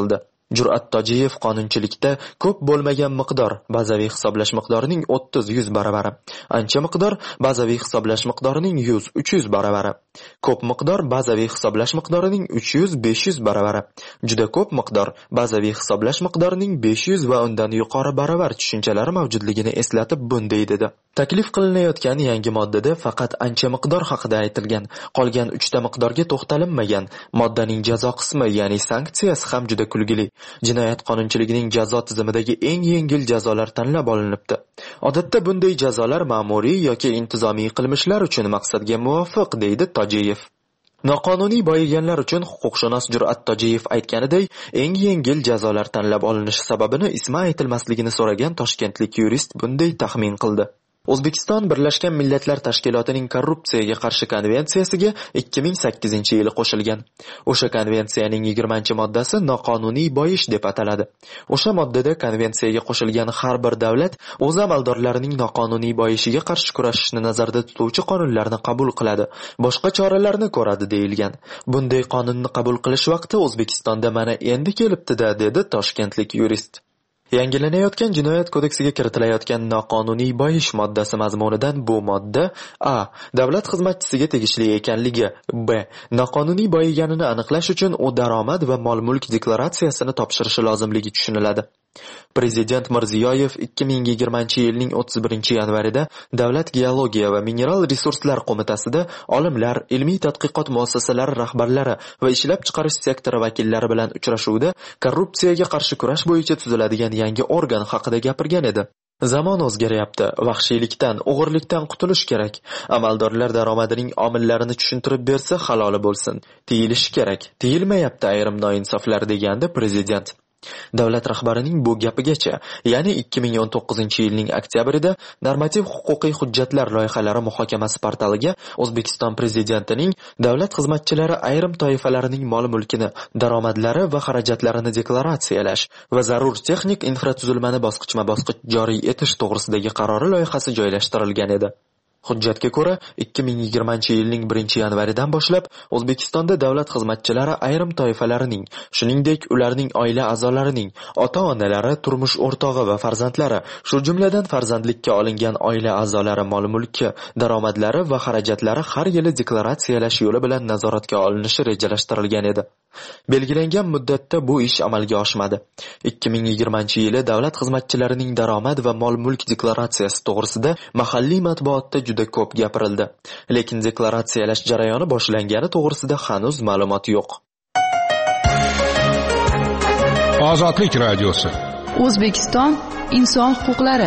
Jur'at Tojiyev qonunchilikda ko'p bo'lmagan miqdor bazaviy hisoblash miqdorining o'ttiz yuz baravari, ancha miqdor bazaviy hisoblash miqdorining yuz uch yuz baravari, ko'p miqdor bazaviy hisoblash miqdorining uch yuz besh yuz baravari, juda ko'p miqdor bazaviy hisoblash miqdorining besh yuz va undan yuqori baravar tushunchalari mavjudligini eslatib bunday dedi. Taklif qilinayotgan yangi moddada faqat ancha miqdor haqida aytilgan, qolgan uchta miqdorga to'xtalinmagan. Moddaning jazo qismi, ya'ni sanksiyasi ham juda kulgili. Jinoyat qonunchiligining jazo tizimidagi eng yengil jazolar tanlab olinibdi. Odatda bunday jazolar ma'muriy yoki intizomiy qilmishlar uchun maqsadga muvofiq, deydi Tojiyev. Noqonuniy boyiganlar uchun huquqshunos Jur'at Tojiyev aytganiday, eng yengil jazolar tanlab olinishi sababini ismi aytilmasligini so'ragan toshkentlik yurist bunday taxmin qildi. O'zbekiston Birlashgan Millatlar Tashkilotining korrupsiyaga qarshi konvensiyasiga ikki ming sakkizinchi yili qo'shilgan. O'sha konvensiyaning yigirmanchi moddasi noqonuniy boyish deb ataladi. O'sha moddada konvensiyaga qo'shilgan har bir davlat o'z amaldorlarining noqonuniy boyishiga qarshi kurashishni nazarda tutuvchi qonunlarni qabul qiladi, boshqa choralarni ko'radi deyilgan. Bunday qonunni qabul qilish vaqti O'zbekistonda mana endi kelibdi-da, dedi toshkentlik yurist. Yangilanayotgan jinoyat kodeksiga kiritilayotgan noqonuniy boyish moddasi mazmunidan bu modda a. davlat xizmatchisiga tegishli ekanligi, b. noqonuniy boyiganini aniqlash uchun u daromad va mol-mulk deklaratsiyasini topshirishi lozimligi tushuniladi. Prezident Mirziyoyev ikki ming yigirmanchi yilning o'ttiz birinchi yanvarida Davlat geologiya va mineral resurslar qo'mitasida olimlar, ilmiy tadqiqot muassasalari rahbarlari va ishlab chiqarish sektori vakillari bilan uchrashuvda korrupsiyaga qarshi kurash bo'yicha tuziladigan yangi organ haqida gapirgan edi. Zamon o'zgaryapti, vahshiylikdan, o'g'irlikdan qutulish kerak. Amaldorlar daromadining omillarini tushuntirib bersa haloli bo'lsin. Tiyilishi kerak. Tiyilmayapti ayrim noinsoflar, degandi prezident. Davlat rahbarining bu gapigacha, ya'ni ikki ming o'n to'qqizinchi yilning oktyabrida normativ huquqiy hujjatlar loyihalari muhokamasi portaliga O'zbekiston prezidentining davlat xizmatchilari ayrim toifalarining mol-mulkini, daromadlari va xarajatlarini deklaratsiyalash va zarur texnik infratuzilmani bosqichma-bosqich joriy etish to'g'risidagi qarori loyihasi joylashtirilgan edi. Hujjatga ko'ra, ikki ming yigirmanchi yilning birinchi yanvaridan boshlab O'zbekistonda davlat xizmatchilari ayrim toifalarining, shuningdek ularning oila a'zolarining, ota-onalari, turmush o'rtog'i va farzandlari, shu jumladan farzandlikka olingan oila a'zolari mol-mulki, daromadlari va xarajatlari har yili deklaratsiyalash yo'li bilan nazoratga olinishi rejalashtirilgan edi. Belgilangan muddatda bu ish amalga oshmadi. ikki ming yigirmanchi yili davlat xizmatchilarining daromad va mol-mulk deklaratsiyasi to'g'risida mahalliy matbuotda juda ko'p gapirildi. Lekin deklaratsiyalash jarayoni boshlangani to'g'risida hanuz ma'lumot yo'q. Ozodlik radiosi. O'zbekiston inson huquqlari.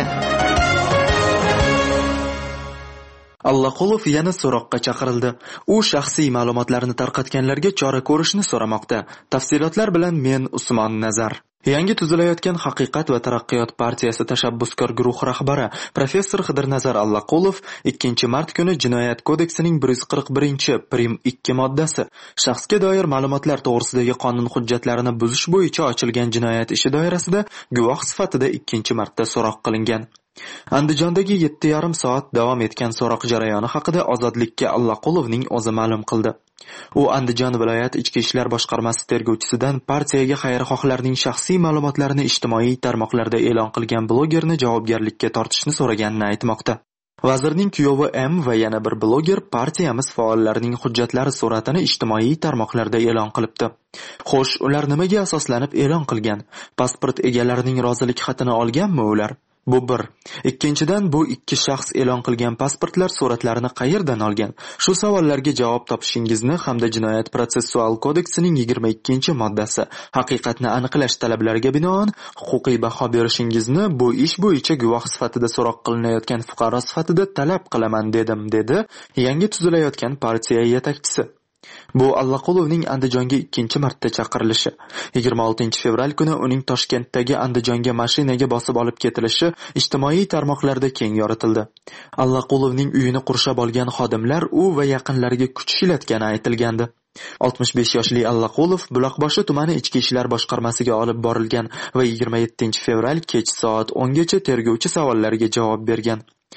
Allaqulov yana so'roqqa chaqirildi. U shaxsiy ma'lumotlarni tarqatganlarga chora ko'rishni so'ramoqda. Tafsilotlar bilan men Usmon Nazar. Yangi tuzilayotgan Haqiqat va taraqqiyot partiyasi tashabbuskor guruh rahbari professor Xidirnazar Allaqulov ikkinchi mart kuni Jinoyat kodeksining bir yuz qirq birinchi prim ikki moddasi shaxsga doir ma'lumotlar to'g'risidagi qonun hujjatlarini buzish bo'yicha ochilgan jinoyat ishi doirasida guvoh sifatida ikkinchi marta so'roq qilingan. Andijondagi yetti yarim soat davom etgan so'roq jarayoni haqida Ozodlikka Allaqulovning o'zi ma'lum qildi. U Andijon viloyat ichki ishlar boshqarmasi tergovchisidan partiyaga xayrixohlarning shaxsiy ma'lumotlarini ijtimoiy tarmoqlarda e'lon qilgan blogerni javobgarlikka tortishni so'raganini aytmoqda. Vazirning kuyovi M va yana bir bloger partiyamiz faollarining hujjatlari suratini ijtimoiy tarmoqlarda e'lon qilibdi. Xo'sh, ular nimaga asoslanib e'lon qilgan? Pasport egalarining rozilik xatini olganmi ular? Bu bir. Ikkinchidan, bu ikki shaxs e'lon qilgan pasportlar suratlarini qayerdan olgan? Shu savollarga javob topishingizni hamda Jinoyat protsessual kodeksining yigirma ikkinchi moddasi haqiqatni aniqlash talablariga binoan huquqiy baho berishingizni bu ish bo'yicha guvoh sifatida so'roq qilinayotgan fuqaro sifatida talab qilaman dedim, dedi yangi tuzilayotgan partiya yetakchisi. Bu Allaqulovning Andijonga ikkinchi marta chaqirilishi. yigirma oltinchi fevral kuni uning Toshkentdagi Andijonga mashinaga bosib olib ketilishi ijtimoiy tarmoqlarda keng yoritildi. Allaqulovning uyini qurshab olgan xodimlar u va yaqinlariga kuch ishlatgani aytilgandi. oltmish besh yoshli Allaqulov Buloqboshi tumani ichki ishlar boshqarmasiga olib borilgan va yigirma yettinchi fevral kech soat o'ngacha tergovchi savollariga javob bergan.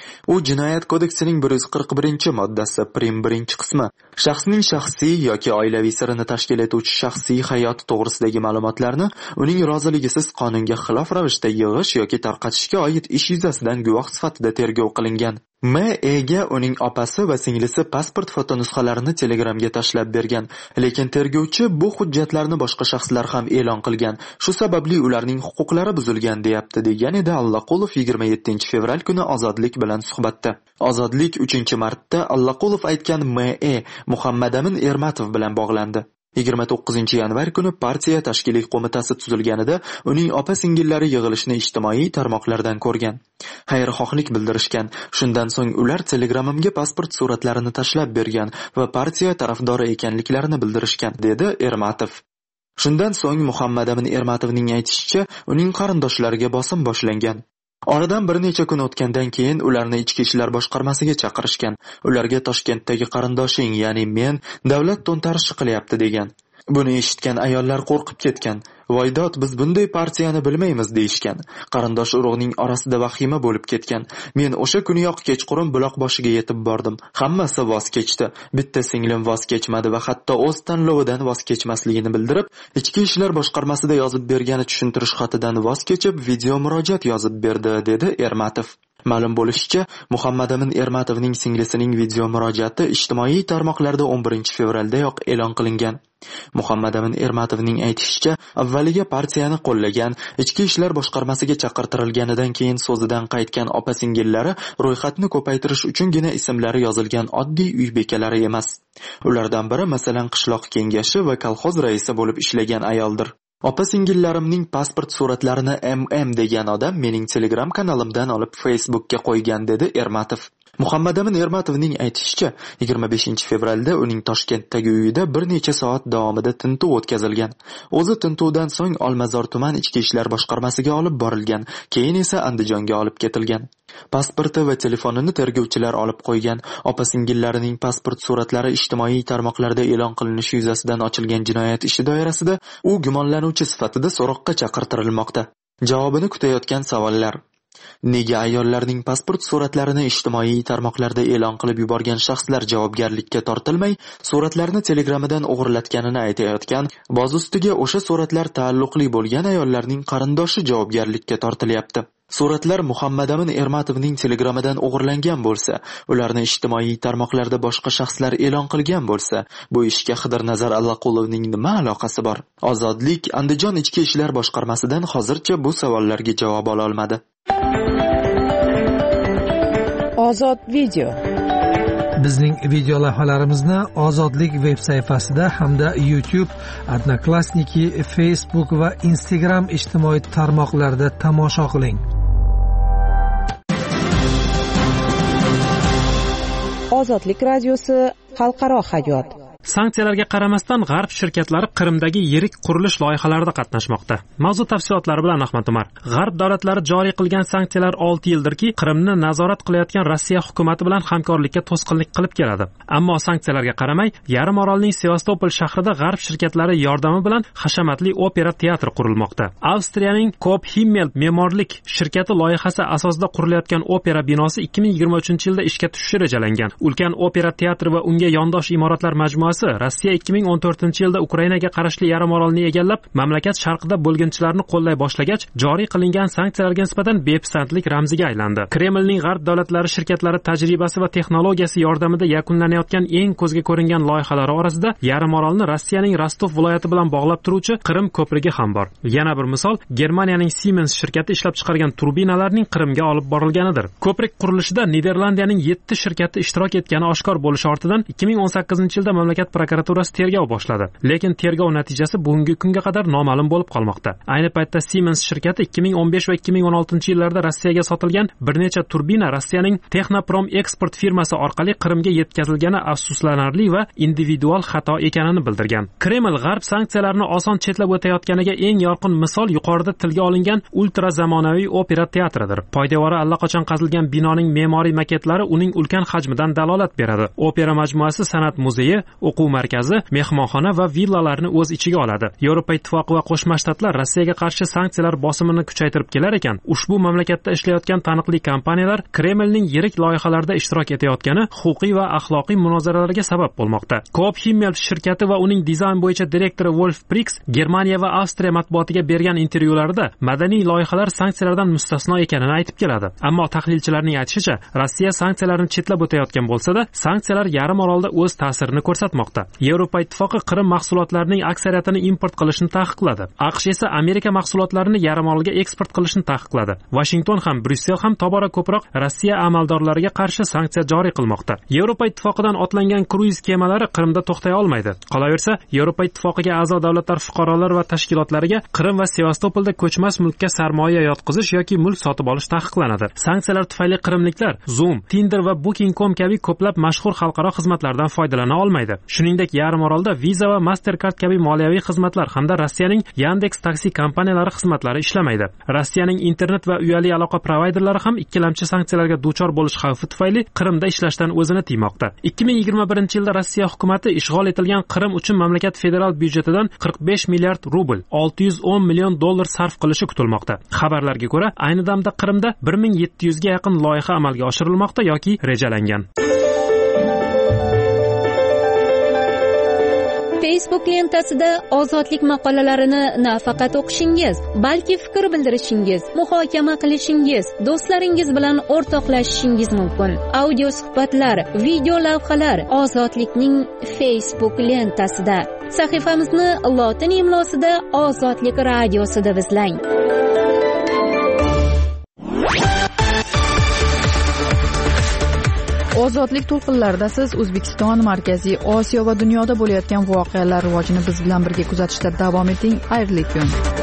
U Jinoyat kodeksining bir yuz qirq birinchi moddasi prim birinchi qismi shaxsning shaxsiy yoki oilaviy sirini tashkil etuvchi shaxsiy hayoti to'g'risidagi ma'lumotlarni uning roziligisiz qonunga xilof ravishda yig'ish yoki tarqatishga oid ish yuzasidan guvoh sifatida tergov qilingan. M E'ga uning opasi va singlisi pasport fotonusxalarini Telegramga tashlab bergan, lekin tergovchi bu hujjatlarni boshqa shaxslar ham e'lon qilgan. Shu sababli ularning huquqlari buzilgan deyapti, degan edi Allaqulov yigirma yettinchi fevral kuni Ozodlik bilan suhbatda. Ozodlik uchinchi martda Allaqulov aytgan M E Muhammadamin Ermatov bilan bog'landi. yigirma to'qqizinchi yanvar kuni partiya tashkiliy qo'mitasi tuzilganida uning opa-singillari yig'ilishni ijtimoiy tarmoqlardan ko'rgan. Xayrixohlik bildirishgan. Shundan so'ng ular Telegramimga pasport suratlarini tashlab bergan va partiya tarafdori ekanliklarini bildirishgan, dedi Ermatov. Shundan so'ng Muhammadamin Ermatovning aytishicha, uning qarindoshlariga bosim boshlangan. Oradan bir necha kun o'tgandan keyin ularni Ichki ishlar boshqarmasiga chaqirishgan. Ularga Toshkentdagi qarindoshing, ya'ni men davlat to'ntarishi qilyapti degan. Buni eshitgan ayollar qo'rqib ketgan. Voydod, biz bunday partiyani bilmaymiz deyishgan. Qarindosh urug'ning orasida vahima bo'lib ketgan. Men o'sha kuniyoq kechqurun buloq boshiga yetib bordim. Hammasi voz kechdi. Bitta singlim voz kechmadi va hatto o'z tanlovidan voz kechmasligini bildirib, Ichki ishlar boshqarmasida yozib bergani tushuntirish xatidan voz kechib, video murojaat yozib berdi, dedi Ermatov. Ma'lum bo'lishicha, Muhammadamin Ermatovning singlisining video murojaati ijtimoiy tarmoqlarda o'n birinchi fevraldayoq e'lon qilingan. Muhammadamin Ermatovning aytishicha, avvaliga partiyani qo'llagan, Ichki ishlar boshqarmasiga chaqirtirilganidan keyin so'zidan qaytgan opa-singillari ro'yxatni ko'paytirish uchungina ismlari yozilgan oddiy uy bekalari emas. Ulardan biri masalan qishloq kengashi va kolxoz raisi bo'lib ishlagan ayoldir. Opa-singillarimning pasport suratlarini M M degan odam mening Telegram kanalimdan olib Facebookka qo'ygan, dedi Ermatov. Muhammadamin Ermatovning aytishicha, yigirma beshinchi fevralda uning Toshkentdagi uyida bir necha soat davomida tintuv o'tkazilgan. O'zi tintuvdan so'ng Olmazor tuman Ichki ishlar boshqarmasiga olib borilgan, keyin esa Andijonga olib ketilgan. Pasporti va telefonini tergovchilar olib qo'ygan. Opa-singillarining pasport suratlari ijtimoiy tarmoqlarda e'lon qilinishi yuzasidan ochilgan jinoyat ishi doirasida u gumonlanuvchi sifatida so'roqqa chaqirtirilmoqda. Javobini kutayotgan savollar: Nega ayollarning pasport suratlarini ijtimoiy tarmoqlarda e'lon qilib yuborgan shaxslar javobgarlikka tortilmay, suratlarni Telegramidan o'g'irlatganini aytayotgan, boz ustiga o'sha suratlar taalluqli bo'lgan ayollarning qarindoshi javobgarlikka tortilyapti? Suratlar Muhammadamin Ermatovning Telegramidan o'g'irlangan bo'lsa, ularni ijtimoiy tarmoqlarda boshqa shaxslar e'lon qilgan bo'lsa, bu ishga Xidirnazar Allaqulovning nima aloqasi bor? Ozodlik Andijon Ichki ishlar boshqarmasidan hozircha bu savollarga javob ola olmadi. Ozod video. Bizning video lavhalarimizni Ozodlik veb sayfasida hamda YouTube, Odnoklassniki, Facebook va Instagram ijtimoiy tarmoqlarida tomosha qiling. Ozodlik radiosi xalqaro hayot. Sanksiyalarga qaramasdan G'arb shirkatlari Qrimdagi yirik qurilish loyihalarida qatnashmoqda. Mavzu tafsilotlari bilan Ahmad Umar. G'arb davlatlari joriy qilgan sanksiyalar olti yildirki, Qrimni nazorat qilayotgan Rossiya hukumati bilan hamkorlikka to'sqinlik qilib keladi. Ammo sanksiyalarga qaramay, yarim orolning Sevastopol shahrida G'arb shirkatlari yordami bilan hashamatli opera teatri qurilmoqda. Avstriyaning Koop Himmel me'morlik shirkati loyihasi asosida qurilayotgan opera binosi ikki ming yigirma uchinchi yilda ishga tushishi rejalangan. Ulkan opera teatri va unga yondosh imoratlar majmuasi Rossiya ikki ming o'n to'rtinchi yilda Ukrainaga qarashli yarim orolni egallab, mamlakat sharqida bo'lginchilarni qo'llay boshlagach, joriy qilingan sanksiyalarga nisbatan bepisandlik ramziga aylandi. Kremlning G'arb davlatlari shirkatlari tajribasi va texnologiyasi yordamida yakunlanayotgan eng ko'zga ko'ringan loyihalari orasida yarim orolni Rossiyaning Rostov viloyati bilan bog'lab turuvchi Qrim ko'prigi ham bor. Yana bir misol, Germaniyaning Siemens shirkati ishlab chiqargan turbinalarning Qrimga olib borilganidir. Ko'prik qurilishida Niderlandiyaning yetti shirkati ishtirok etgani oshkor bo'lishi ortidan ikki ming o'n sakkizinchi yilda mamlakat prokuraturasi tergov boshladi. Lekin tergov natijasi bugungi kunga qadar noma'lum bo'lib qolmoqda. Ayni paytda Siemens shirkati ikki ming o'n besh va ikki ming o'n oltinchi yillarda Rossiyaga sotilgan bir necha turbina Rossiyaning Texnoprom eksport firmasi orqali Qrimga yetkazilgani afsuslanarli va individual xato ekanini bildirgan. Kreml G'arb sanksiyalarni oson chetlab o'tayotganiga eng yorqin misol yuqorida tilga olingan ultra zamonaviy opera teatridir. Poydevori allaqachon qazilgan binoning me'moriy maketlari uning ulkan hajmidan dalolat beradi. Opera majmuasi san'at muzeyi, o'quv markazi, mehmonxona va villalarni o'z ichiga oladi. Yevropa Ittifoqi va Qo'shma Shtatlar Rossiyaga qarshi sanksiyalar bosimini kuchaytirib kelar ekan, ushbu mamlakatda ishlayotgan taniqli kompaniyalar Kremlning yirik loyihalarida ishtirok etayotgani huquqiy va axloqiy munozaralarga sabab bo'lmoqda. Coop Himmel shirkati va uning dizayn bo'yicha direktori Wolf Prix Germaniya va Avstriya matbuotiga bergan intervyularida madaniy loyihalar sanksiyalardan mustasno ekanini aytib keladi. Ammo tahlilchilarning aytishicha, Rossiya sanksiyalarni chetlab o'tayotgan bo'lsa-da, sanksiyalar yarim orolda o'z ta'sirini ko'rsatmoqda. Yevropa Ittifoqi Qrim mahsulotlarining aksariyatini import qilishni taqiqladi. AQSh esa Amerika mahsulotlarini yarim orolga eksport qilishni taqiqladi. Washington ham, Bryussel ham tobora ko'proq Rossiya amaldorlariga qarshi sanksiya joriy qilmoqda. Yevropa Ittifoqidan otlangan kruiz kemalari Qrimda to'xtay olmaydi. Qolaversa, Yevropa Ittifoqiga a'zo davlatlar fuqarolar va tashkilotlariga Qrim va Sevastopolda ko'chmas mulkka sarmoya yotqizish yoki mulk sotib olish taqiqlanadi. Sanksiyalar tufayli qrimliklar Zoom, Tinder va booking dot com kabi ko'plab mashhur xalqaro xizmatlardan foydalana olmaydi. Shuningdek, yarim orolda Visa va Mastercard kabi moliyaviy xizmatlar hamda Rossiyaning Yandex taksi kompaniyalari xizmatlari ishlamaydi. Rossiyaning internet va uyali aloqa provayderlari ham ikkilamchi sanksiyalarga duchor bo'lish xavfi tufayli Qrimda ishlashdan o'zini tiymoqda. ikki ming yigirma birinchi yilda Rossiya hukumatı ishg'ol etilgan Qrim uchun mamlakat federal byudjetidan qirq besh milliard rubl, olti yuz o'n million dollar sarf qilishi kutilmoqda. Xabarlarga ko'ra, ayni damda Qrimda bir ming yetti yuz ga yaqin loyiha amalga oshirilmoqda yoki rejalangan. Facebook lentasida ozodlik maqolalarini nafaqat o'qishingiz, balki fikr bildirishingiz, muhokama qilishingiz, do'stlaringiz bilan o'rtoqlashishingiz mumkin. Audio suhbatlar, video lavhalar Ozodlikning Facebook lentasida. Sahifamizni lotin imlosida Ozodlik radiosi deb izlang. Ozodlik to'lqinlarida siz O'zbekiston, Markaziy Osiyo va dunyoda bo'layotgan voqealar rivojini biz bilan birga kuzatishda davom eting. Xayrli kun.